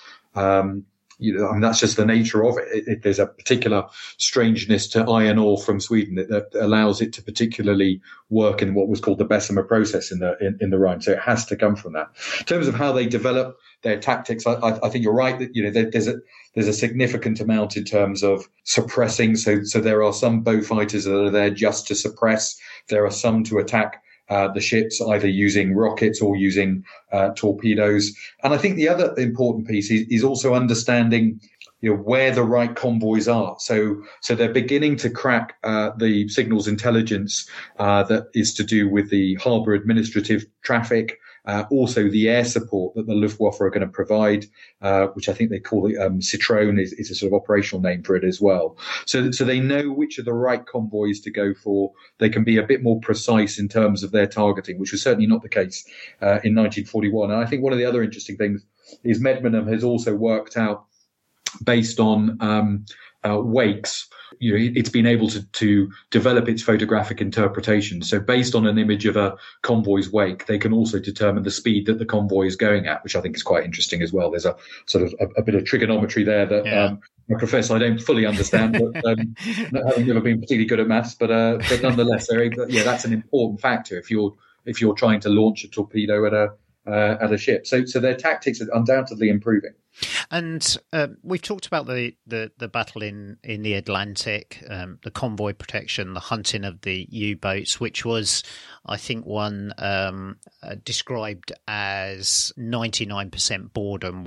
That's just the nature of it. There's a particular strangeness to iron ore from Sweden that allows it to particularly work in what was called the Bessemer process in the Rhine. So it has to come from that. In terms of how they develop their tactics, I think you're right that there's a significant amount in terms of suppressing. So there are some Beaufighters that are there just to suppress. There are some to attack the ships, either using rockets or using torpedoes. And I think the other important piece is also understanding where the right convoys are. So they're beginning to crack the signals intelligence that is to do with the harbour administrative traffic, also the air support that the Luftwaffe are going to provide, which I think they call it Citroën is a sort of operational name for it as well. So they know which are the right convoys to go for. They can be a bit more precise in terms of their targeting, which was certainly not the case in 1941. And I think one of the other interesting things is Medmenham has also worked out, based on wakes, it's been able to develop its photographic interpretation. So based on an image of a convoy's wake, they can also determine the speed that the convoy is going at, which I think is quite interesting as well. There's a sort of a bit of trigonometry there that I confess I don't fully understand, but having never been particularly good at maths, but nonetheless, that's an important factor if you're trying to launch a torpedo at a ship. So their tactics are undoubtedly improving. And we've talked about the battle in the Atlantic, the convoy protection, the hunting of the U-boats, which was, I think, one described as 99% boredom,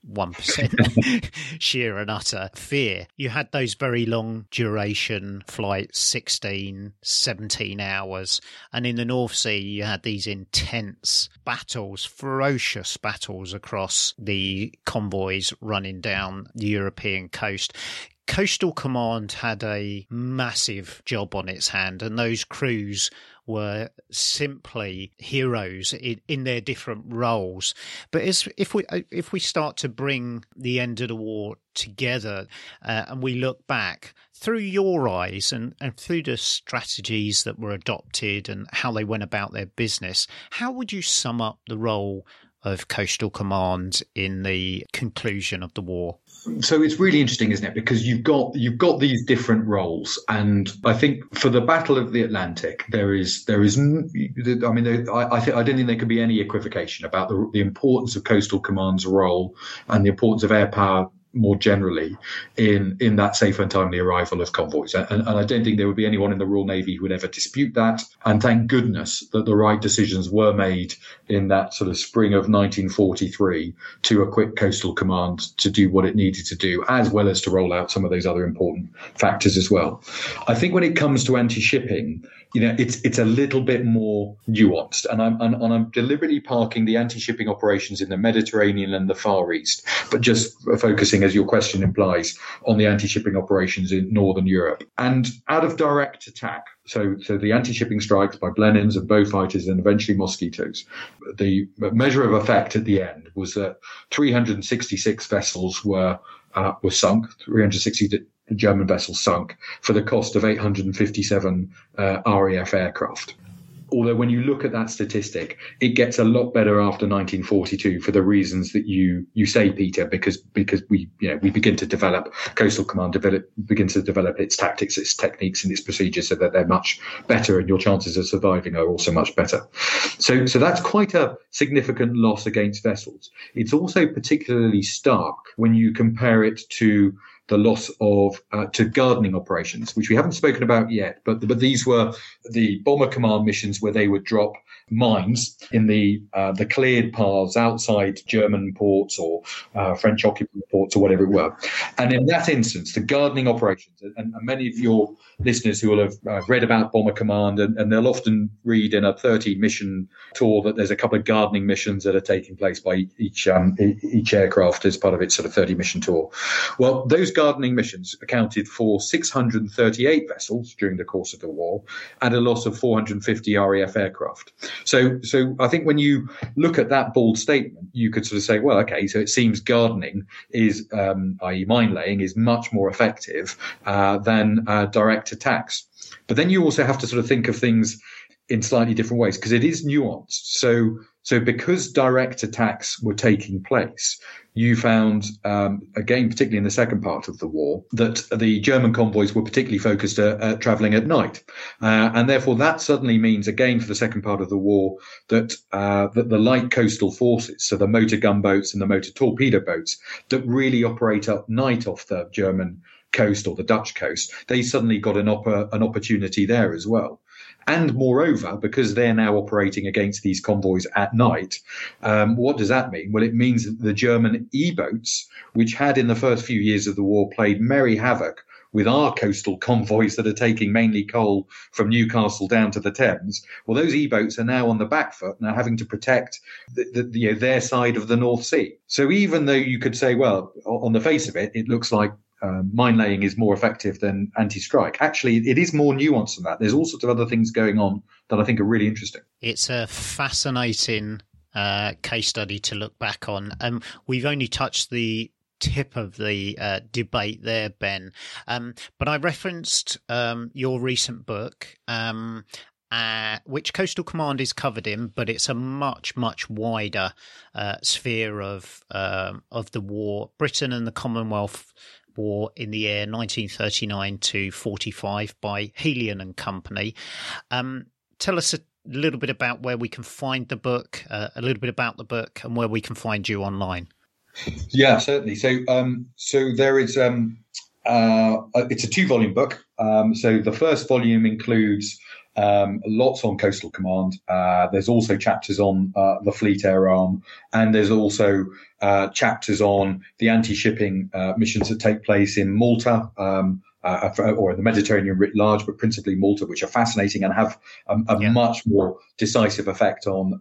1% sheer and utter fear. You had those very long duration flights, 16, 17 hours. And in the North Sea, you had these intense battles, ferocious battles across the convoys running down the European coast. Coastal Command had a massive job on its hand, and those crews were simply heroes in their different roles. But if we start to bring the end of the war together and we look back through your eyes and through the strategies that were adopted and how they went about their business, how would you sum up the role of Coastal Command in the conclusion of the war? So it's really interesting, isn't it? Because you've got these different roles, and I think for the Battle of the Atlantic, I don't think there could be any equivocation about the importance of Coastal Command's role and the importance of air power more generally in that safe and timely arrival of convoys. And I don't think there would be anyone in the Royal Navy who would ever dispute that. And thank goodness that the right decisions were made in that sort of spring of 1943 to equip Coastal Command to do what it needed to do, as well as to roll out some of those other important factors as well. I think when it comes to anti-shipping, it's a little bit more nuanced, and I'm deliberately parking the anti-shipping operations in the Mediterranean and the Far East, but just focusing, as your question implies, on the anti-shipping operations in Northern Europe. And out of direct attack, so the anti-shipping strikes by Blenheims and Beaufighters and eventually Mosquitoes, the measure of effect at the end was that 366 vessels were sunk, 360 German vessels sunk for the cost of 857 RAF aircraft. Although when you look at that statistic, it gets a lot better after 1942 for the reasons that you say, Peter, because we begin to develop, Coastal Command begins to develop its tactics, its techniques and its procedures so that they're much better and your chances of surviving are also much better. So that's quite a significant loss against vessels. It's also particularly stark when you compare it to the loss of to gardening operations, which we haven't spoken about yet, but these were the Bomber Command missions where they would drop mines in the cleared paths outside German ports or French occupied ports or whatever it were. And in that instance, the gardening operations, and many of your listeners who will have read about Bomber Command, and they'll often read in a 30-mission tour that there's a couple of gardening missions that are taking place by each aircraft as part of its sort of 30-mission tour. Well, those gardening missions accounted for 638 vessels during the course of the war and a loss of 450 RAF aircraft. So I think when you look at that bold statement, you could sort of say, well, okay, so it seems gardening is, i.e. mine laying, is much more effective than direct attacks. But then you also have to sort of think of things in slightly different ways because it is nuanced. So because direct attacks were taking place, you found, again, particularly in the second part of the war, that the German convoys were particularly focused at travelling at night. And therefore that suddenly means, again, for the second part of the war, that the light coastal forces, so the motor gunboats and the motor torpedo boats that really operate at night off the German coast or the Dutch coast, they suddenly got an opportunity there as well. And moreover, because they're now operating against these convoys at night, what does that mean? Well, it means that the German E-boats, which had in the first few years of the war played merry havoc with our coastal convoys that are taking mainly coal from Newcastle down to the Thames, well, those E-boats are now on the back foot and are having to protect their side of the North Sea. So even though you could say, well, on the face of it, it looks like mine laying is more effective than anti-strike. Actually, it is more nuanced than that. There's all sorts of other things going on that I think are really interesting. It's a fascinating case study to look back on. We've only touched the tip of the debate there, Ben. But I referenced your recent book, which Coastal Command is covered in, but it's a much, much wider sphere of the war, Britain and the Commonwealth War in the Air, 1939 to 45, by Helion and Company. Tell us a little bit about where we can find the book, a little bit about the book, and where we can find you online. Yeah, certainly. So there is it's a 2-volume book. So the first volume includes lots on Coastal Command. There's also chapters on the Fleet Air Arm, and there's also chapters on the anti-shipping missions that take place in Malta, or in the Mediterranean writ large, but principally Malta, which are fascinating and have a much more decisive effect on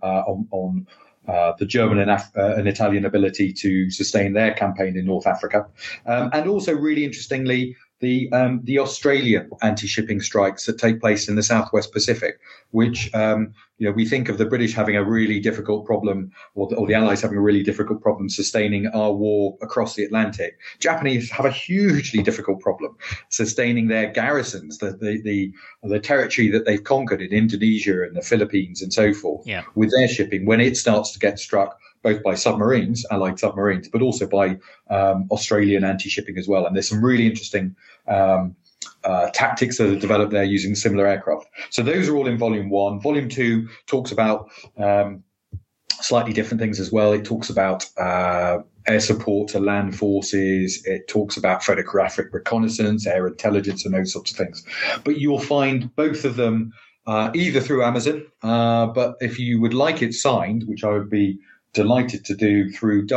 the German and Italian ability to sustain their campaign in North Africa, and also really interestingly, the Australian anti-shipping strikes that take place in the Southwest Pacific, which we think of the British having a really difficult problem, or the Allies having a really difficult problem sustaining our war across the Atlantic. Japanese have a hugely difficult problem sustaining their garrisons, the territory that they've conquered in Indonesia and the Philippines and so forth, with their shipping when it starts to get struck both by submarines, Allied submarines, but also by Australian anti-shipping as well. And there's some really interesting tactics that are developed there using similar aircraft. So those are all in Volume 1. Volume 2 talks about slightly different things as well. It talks about air support to land forces. It talks about photographic reconnaissance, air intelligence, and those sorts of things. But you'll find both of them either through Amazon, but if you would like it signed, which I would be delighted to do, through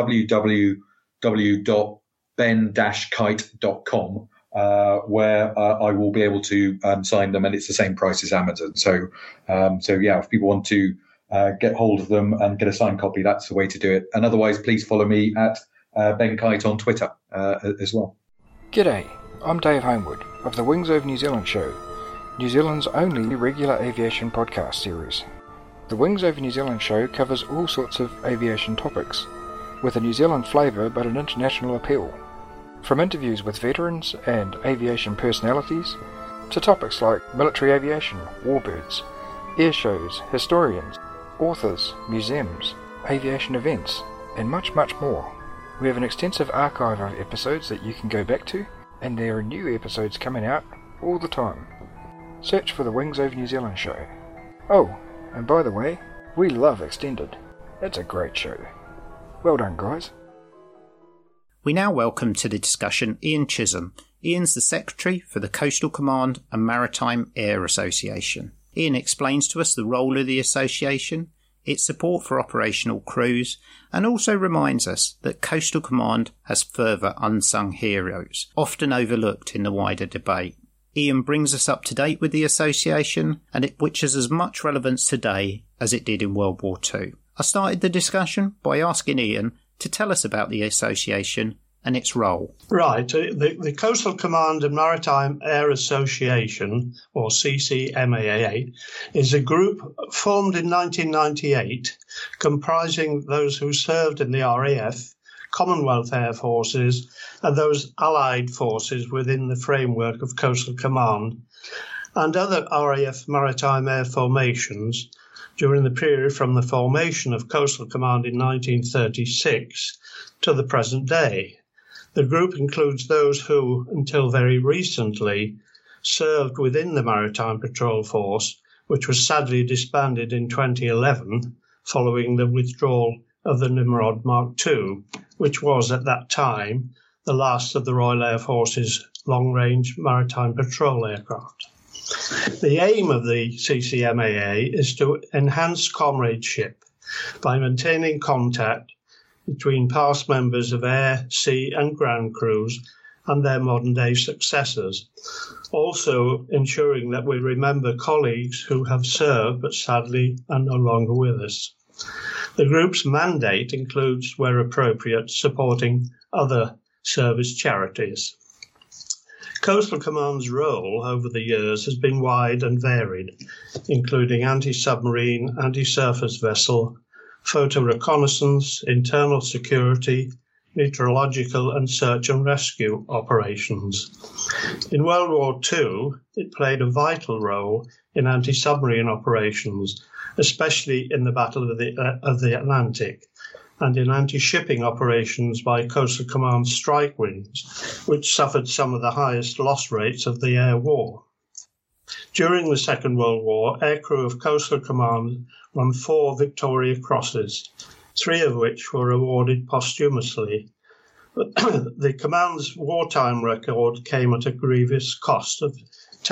www.ben-kite.com, where I will be able to sign them, and it's the same price as Amazon. So yeah, if people want to get hold of them and get a signed copy, that's the way to do it. And otherwise, please follow me at Ben Kite on Twitter as well. G'day, I'm Dave Homewood of the Wings Over New Zealand show, New Zealand's only regular aviation podcast series. The Wings Over New Zealand show covers all sorts of aviation topics, with a New Zealand flavour but an international appeal. From interviews with veterans and aviation personalities, to topics like military aviation, warbirds, air shows, historians, authors, museums, aviation events, and much, much more. We have an extensive archive of episodes that you can go back to, and there are new episodes coming out all the time. Search for the Wings Over New Zealand show. Oh, and by the way, we love Extended. It's a great show. Well done, guys. We now welcome to the discussion Ian Chisholm. Ian's the Secretary for the Coastal Command and Maritime Air Association. Ian explains to us the role of the association, its support for operational crews, and also reminds us that Coastal Command has further unsung heroes, often overlooked in the wider debate. Ian brings us up to date with the association, and which has as much relevance today as it did in World War II. I started the discussion by asking Ian to tell us about the association and its role. Right. The Coastal Command and Maritime Air Association, or CCMAA, is a group formed in 1998 comprising those who served in the RAF, Commonwealth Air Forces, and those allied forces within the framework of Coastal Command, and other RAF maritime air formations during the period from the formation of Coastal Command in 1936 to the present day. The group includes those who, until very recently, served within the Maritime Patrol Force, which was sadly disbanded in 2011 following the withdrawal of the Nimrod Mark II, which was at that time the last of the Royal Air Force's long-range maritime patrol aircraft. The aim of the CCMAA is to enhance comradeship by maintaining contact between past members of air, sea and ground crews and their modern-day successors, also ensuring that we remember colleagues who have served but sadly are no longer with us. The group's mandate includes, where appropriate, supporting other service charities. Coastal Command's role over the years has been wide and varied, including anti-submarine, anti-surface vessel, photo reconnaissance, internal security, meteorological and search and rescue operations. In World War II, it played a vital role in anti-submarine operations, especially in the Battle of the Atlantic, and in anti-shipping operations by Coastal Command strike wings, which suffered some of the highest loss rates of the air war. During the Second World War, aircrew of Coastal Command won 4 Victoria Crosses, 3 of which were awarded posthumously. But the command's wartime record came at a grievous cost of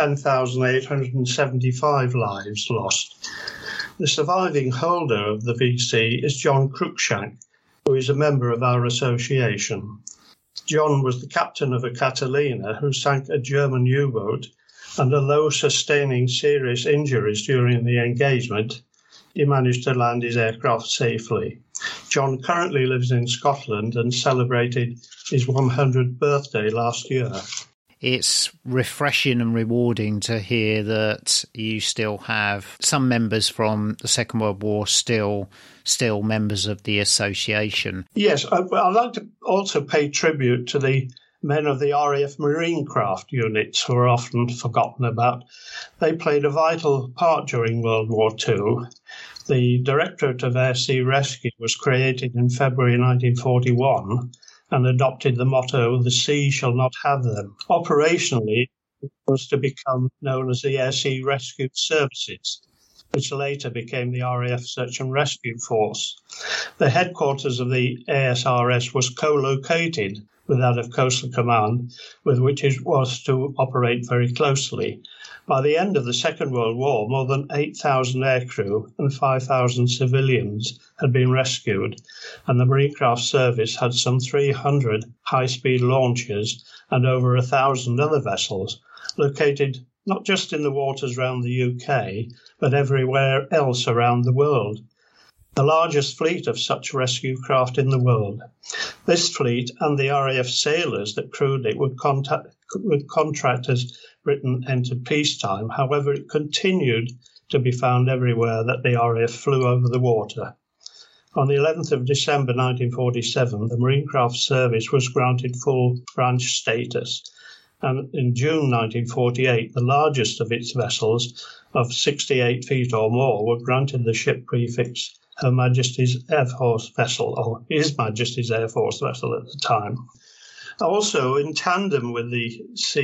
10,875 lives lost. The surviving holder of the VC is John Cruikshank, who is a member of our association. John was the captain of a Catalina who sank a German U-boat, and although sustaining serious injuries during the engagement, he managed to land his aircraft safely. John currently lives in Scotland and celebrated his 100th birthday last year. It's refreshing and rewarding to hear that you still have some members from the Second World War still members of the association. Yes, I'd like to also pay tribute to the men of the RAF Marine Craft units who are often forgotten about. They played a vital part during World War II. The Directorate of Air Sea Rescue was created in February 1941 and adopted the motto, "The sea shall not have them." Operationally, it was to become known as the Air Sea Rescue Services, which later became the RAF Search and Rescue Force. The headquarters of the ASRS was co-located with that of Coastal Command, with which it was to operate very closely. By the end of the Second World War, more than 8,000 aircrew and 5,000 civilians had been rescued, and the Marinecraft Service had some 300 high-speed launchers and over 1,000 other vessels located not just in the waters around the UK, but everywhere else around the world. The largest fleet of such rescue craft in the world. This fleet and the RAF sailors that crewed it would contract as Britain entered peacetime. However, it continued to be found everywhere that the RAF flew over the water. On the 11th of December 1947, the Marinecraft Service was granted full branch status, and in June 1948, the largest of its vessels, of 68 feet or more, were granted the ship prefix Her Majesty's Air Force Vessel, or His Majesty's Air Force Vessel at the time. Also, in tandem with the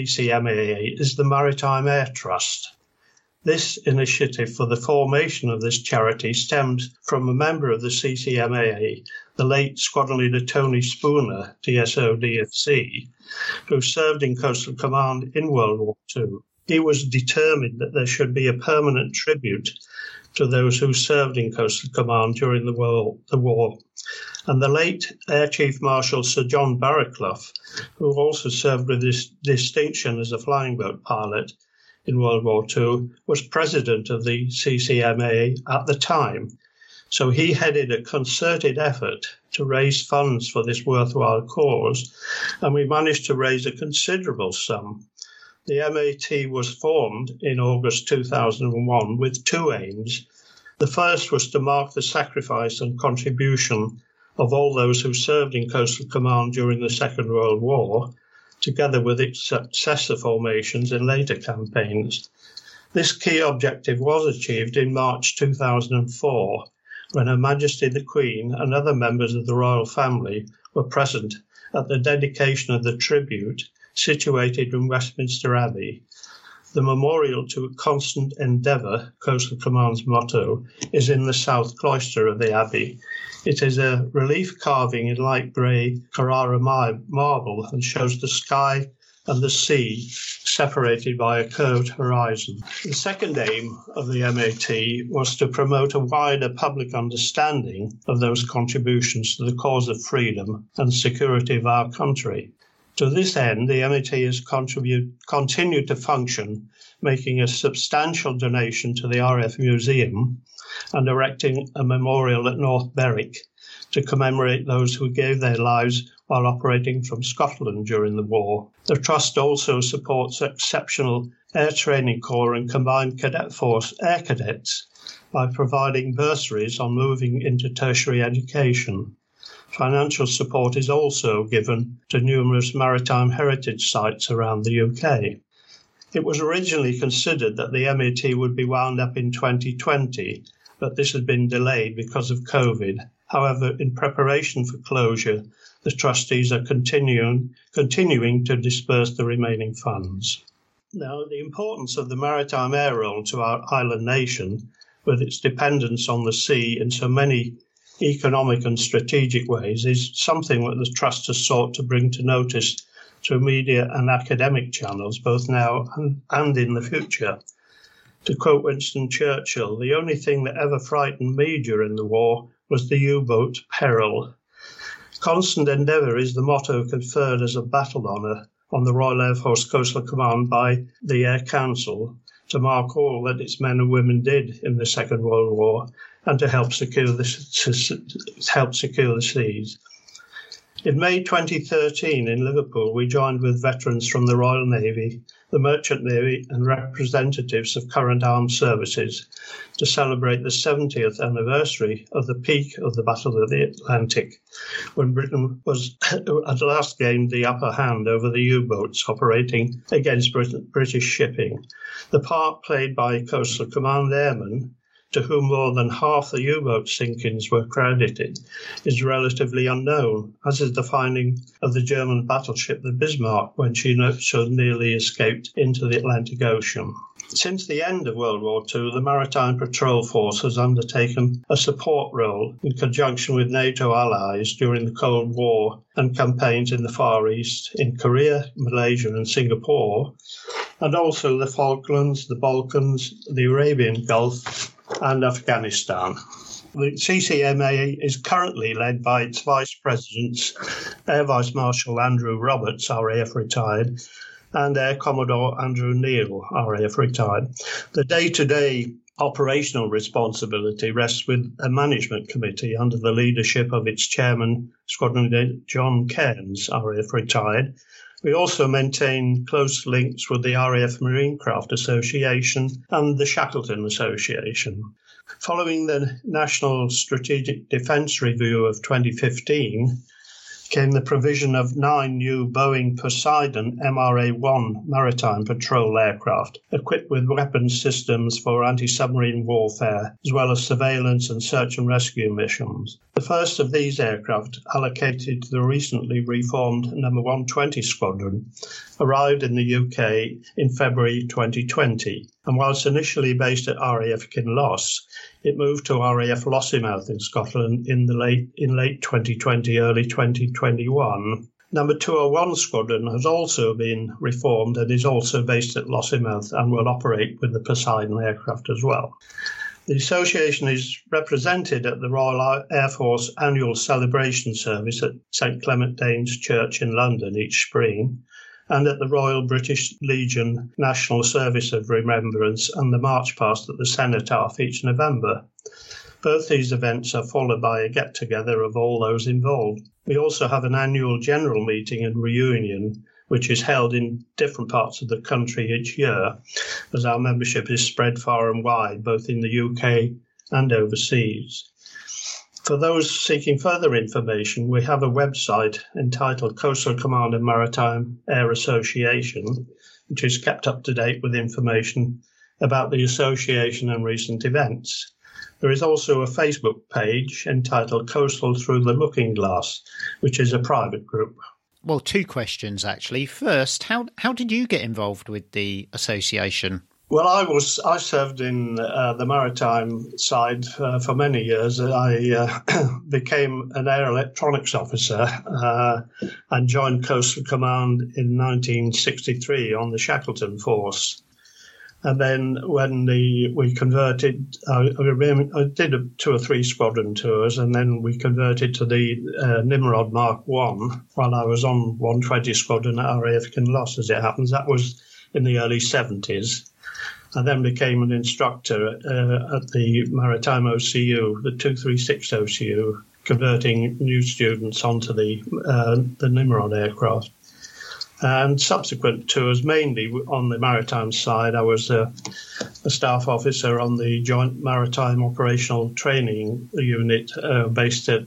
CCMAA is the Maritime Air Trust. This initiative for the formation of this charity stemmed from a member of the CCMAA, the late Squadron Leader Tony Spooner, TSO DFC, who served in Coastal Command in World War II. He was determined that there should be a permanent tribute to those who served in Coastal Command during the war. And the late Air Chief Marshal Sir John Barraclough, who also served with this distinction as a flying boat pilot in World War II, was president of the CCMA at the time. So he headed a concerted effort to raise funds for this worthwhile cause, and we managed to raise a considerable sum. The MAT was formed in August 2001 with two aims. The first was to mark the sacrifice and contribution of all those who served in Coastal Command during the Second World War, together with its successor formations in later campaigns. This key objective was achieved in March 2004, when Her Majesty the Queen and other members of the royal family were present at the dedication of the tribute situated in Westminster Abbey. The memorial to constant endeavour, Coastal Command's motto, is in the south cloister of the Abbey. It is a relief carving in light grey Carrara marble and shows the sky and the sea separated by a curved horizon. The second aim of the MAT was to promote a wider public understanding of those contributions to the cause of freedom and security of our country. To this end, the MAT has continued to function, making a substantial donation to the RAF Museum and erecting a memorial at North Berwick to commemorate those who gave their lives while operating from Scotland during the war. The Trust also supports exceptional Air Training Corps and Combined Cadet Force Air Cadets by providing bursaries on moving into tertiary education. Financial support is also given to numerous maritime heritage sites around the UK. It was originally considered that the MAT would be wound up in 2020, but this has been delayed because of COVID. However, in preparation for closure, the trustees are continuing to disperse the remaining funds. Now, the importance of the maritime air role to our island nation, with its dependence on the sea in so many economic and strategic ways, is something that the Trust has sought to bring to notice through media and academic channels, both now and in the future. To quote Winston Churchill, "The only thing that ever frightened me during the war was the U-boat peril." Constant endeavour is the motto conferred as a battle honour on the Royal Air Force Coastal Command by the Air Council to mark all that its men and women did in the Second World War and to help secure the seas. In May 2013 in Liverpool, we joined with veterans from the Royal Navy, the Merchant Navy and representatives of current armed services to celebrate the 70th anniversary of the peak of the Battle of the Atlantic, when Britain was at last gained the upper hand over the U-boats operating against British shipping. The part played by Coastal Command airmen to whom more than half the U-boat sinkings were credited, is relatively unknown, as is the finding of the German battleship the Bismarck when she so nearly escaped into the Atlantic Ocean. Since the end of World War II, the Maritime Patrol Force has undertaken a support role in conjunction with NATO allies during the Cold War and campaigns in the Far East, in Korea, Malaysia and Singapore, and also the Falklands, the Balkans, the Arabian Gulf and Afghanistan. The CCMA is currently led by its Vice Presidents, Air Vice Marshal Andrew Roberts, RAF retired, and Air Commodore Andrew Neal, RAF retired. The day-to-day operational responsibility rests with a management committee under the leadership of its chairman, Squadron John Cairns, RAF retired. We also maintain close links with the RAF Marine Craft Association and the Shackleton Association. Following the National Strategic Defence Review of 2015, came the provision of 9 new Boeing Poseidon MRA-1 maritime patrol aircraft, equipped with weapons systems for anti-submarine warfare, as well as surveillance and search and rescue missions. The first of these aircraft, allocated to the recently reformed No. 120 Squadron, arrived in the UK in February 2020, and whilst initially based at RAF Kinloss, it moved to RAF Lossiemouth in Scotland in late 2020, early 2021. No. 201 Squadron has also been reformed and is also based at Lossiemouth and will operate with the Poseidon aircraft as well. The association is represented at the Royal Air Force annual celebration service at St Clement Danes Church in London each spring, and at the Royal British Legion National Service of Remembrance and the March Past at the Cenotaph each November. Both these events are followed by a get-together of all those involved. We also have an annual general meeting and reunion, which is held in different parts of the country each year, as our membership is spread far and wide, both in the UK and overseas. For those seeking further information, we have a website entitled Coastal Command and Maritime Air Association, which is kept up to date with information about the association and recent events. There is also a Facebook page entitled Coastal Through the Looking Glass, which is a private group. Well, 2 questions, actually. First, how did you get involved with the association? Well, I served in the maritime side for many years. I became an air electronics officer and joined Coastal Command in 1963 on the Shackleton Force. And then when we converted, I did 2 or 3 squadron tours, and then we converted to the Nimrod Mark I while I was on 120 Squadron at RAF Kinloss, as it happens. That was in the early 70s. I then became an instructor at the Maritime OCU, the 236 OCU, converting new students onto the Nimrod aircraft. And subsequent tours, mainly on the maritime side, I was a staff officer on the Joint Maritime Operational Training Unit based at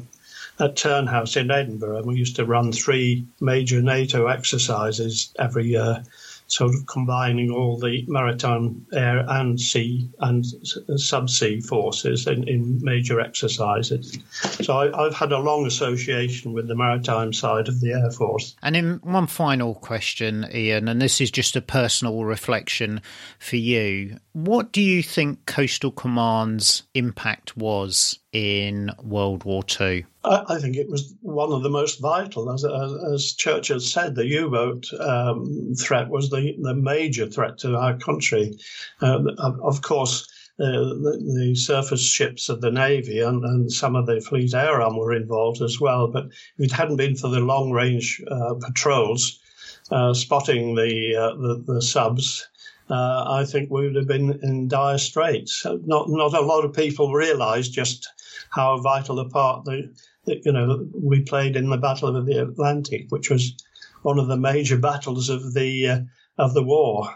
Turnhouse in Edinburgh. And we used to run 3 major NATO exercises every year, sort of combining all the maritime, air and sea and subsea forces in major exercises. So I've had a long association with the maritime side of the Air Force. And in one final question, Ian, and this is just a personal reflection for you, what do you think Coastal Command's impact was in World War II? I think it was one of the most vital. As Churchill said, the U-boat threat was the major threat to our country. Of course, the surface ships of the Navy and some of the fleet air arm were involved as well. But if it hadn't been for the long-range patrols spotting the subs, I think we would have been in dire straits. Not a lot of people realise just how vital a part we played in the Battle of the Atlantic, which was one of the major battles of the war.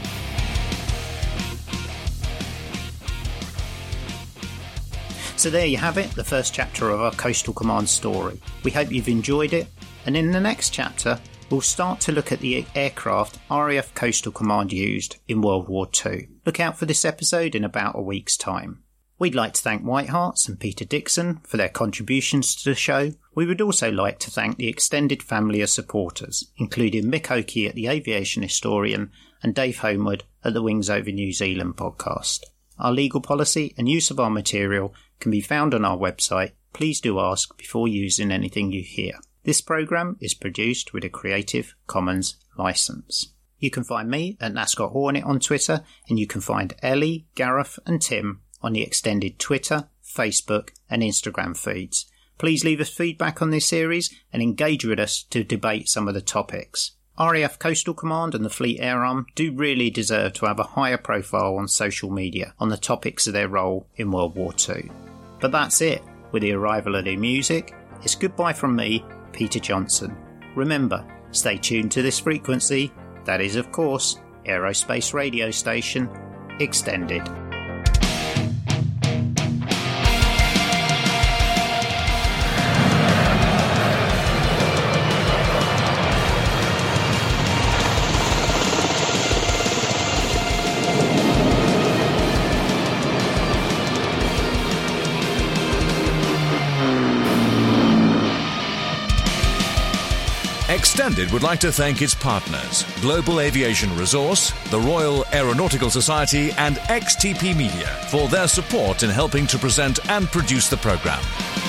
So there you have it, the first chapter of our Coastal Command story. We hope you've enjoyed it, and in the next chapter, we'll start to look at the aircraft RAF Coastal Command used in World War II. Look out for this episode in about a week's time. We'd like to thank White Harts and Peter Dixon for their contributions to the show. We would also like to thank the extended family of supporters, including Mick Oakey at the Aviation Historian and Dave Homewood at the Wings Over New Zealand podcast. Our legal policy and use of our material can be found on our website. Please do ask before using anything you hear. This programme is produced with a Creative Commons licence. You can find me at Nascot Hornet on Twitter, and you can find Ellie, Gareth and Tim on the extended Twitter, Facebook and Instagram feeds. Please leave us feedback on this series and engage with us to debate some of the topics. RAF Coastal Command and the Fleet Air Arm do really deserve to have a higher profile on social media on the topics of their role in World War II. But that's it. With the arrival of the music, it's goodbye from me, Peter Johnson. Remember, stay tuned to this frequency, that is of course, Aerospace Radio Station, Extended. Extended would like to thank its partners, Global Aviation Resource, the Royal Aeronautical Society and XTP Media for their support in helping to present and produce the programme.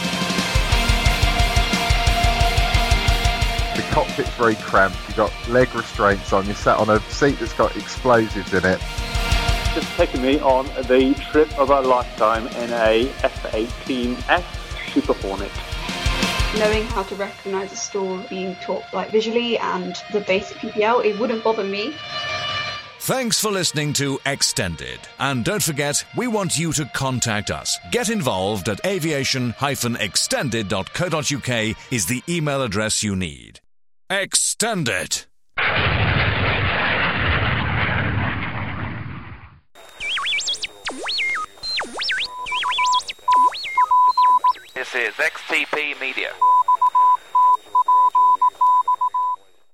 The cockpit's very cramped, you've got leg restraints on, you're sat on a seat that's got explosives in it. Just taking me on the trip of a lifetime in a F-18F Super Hornet. Knowing how to recognise a store being taught like visually and the basic PPL, it wouldn't bother me. Thanks for listening to Extended. And don't forget, we want you to contact us. Get involved at aviation-extended.co.uk is the email address you need. Extended. This is XTP Media.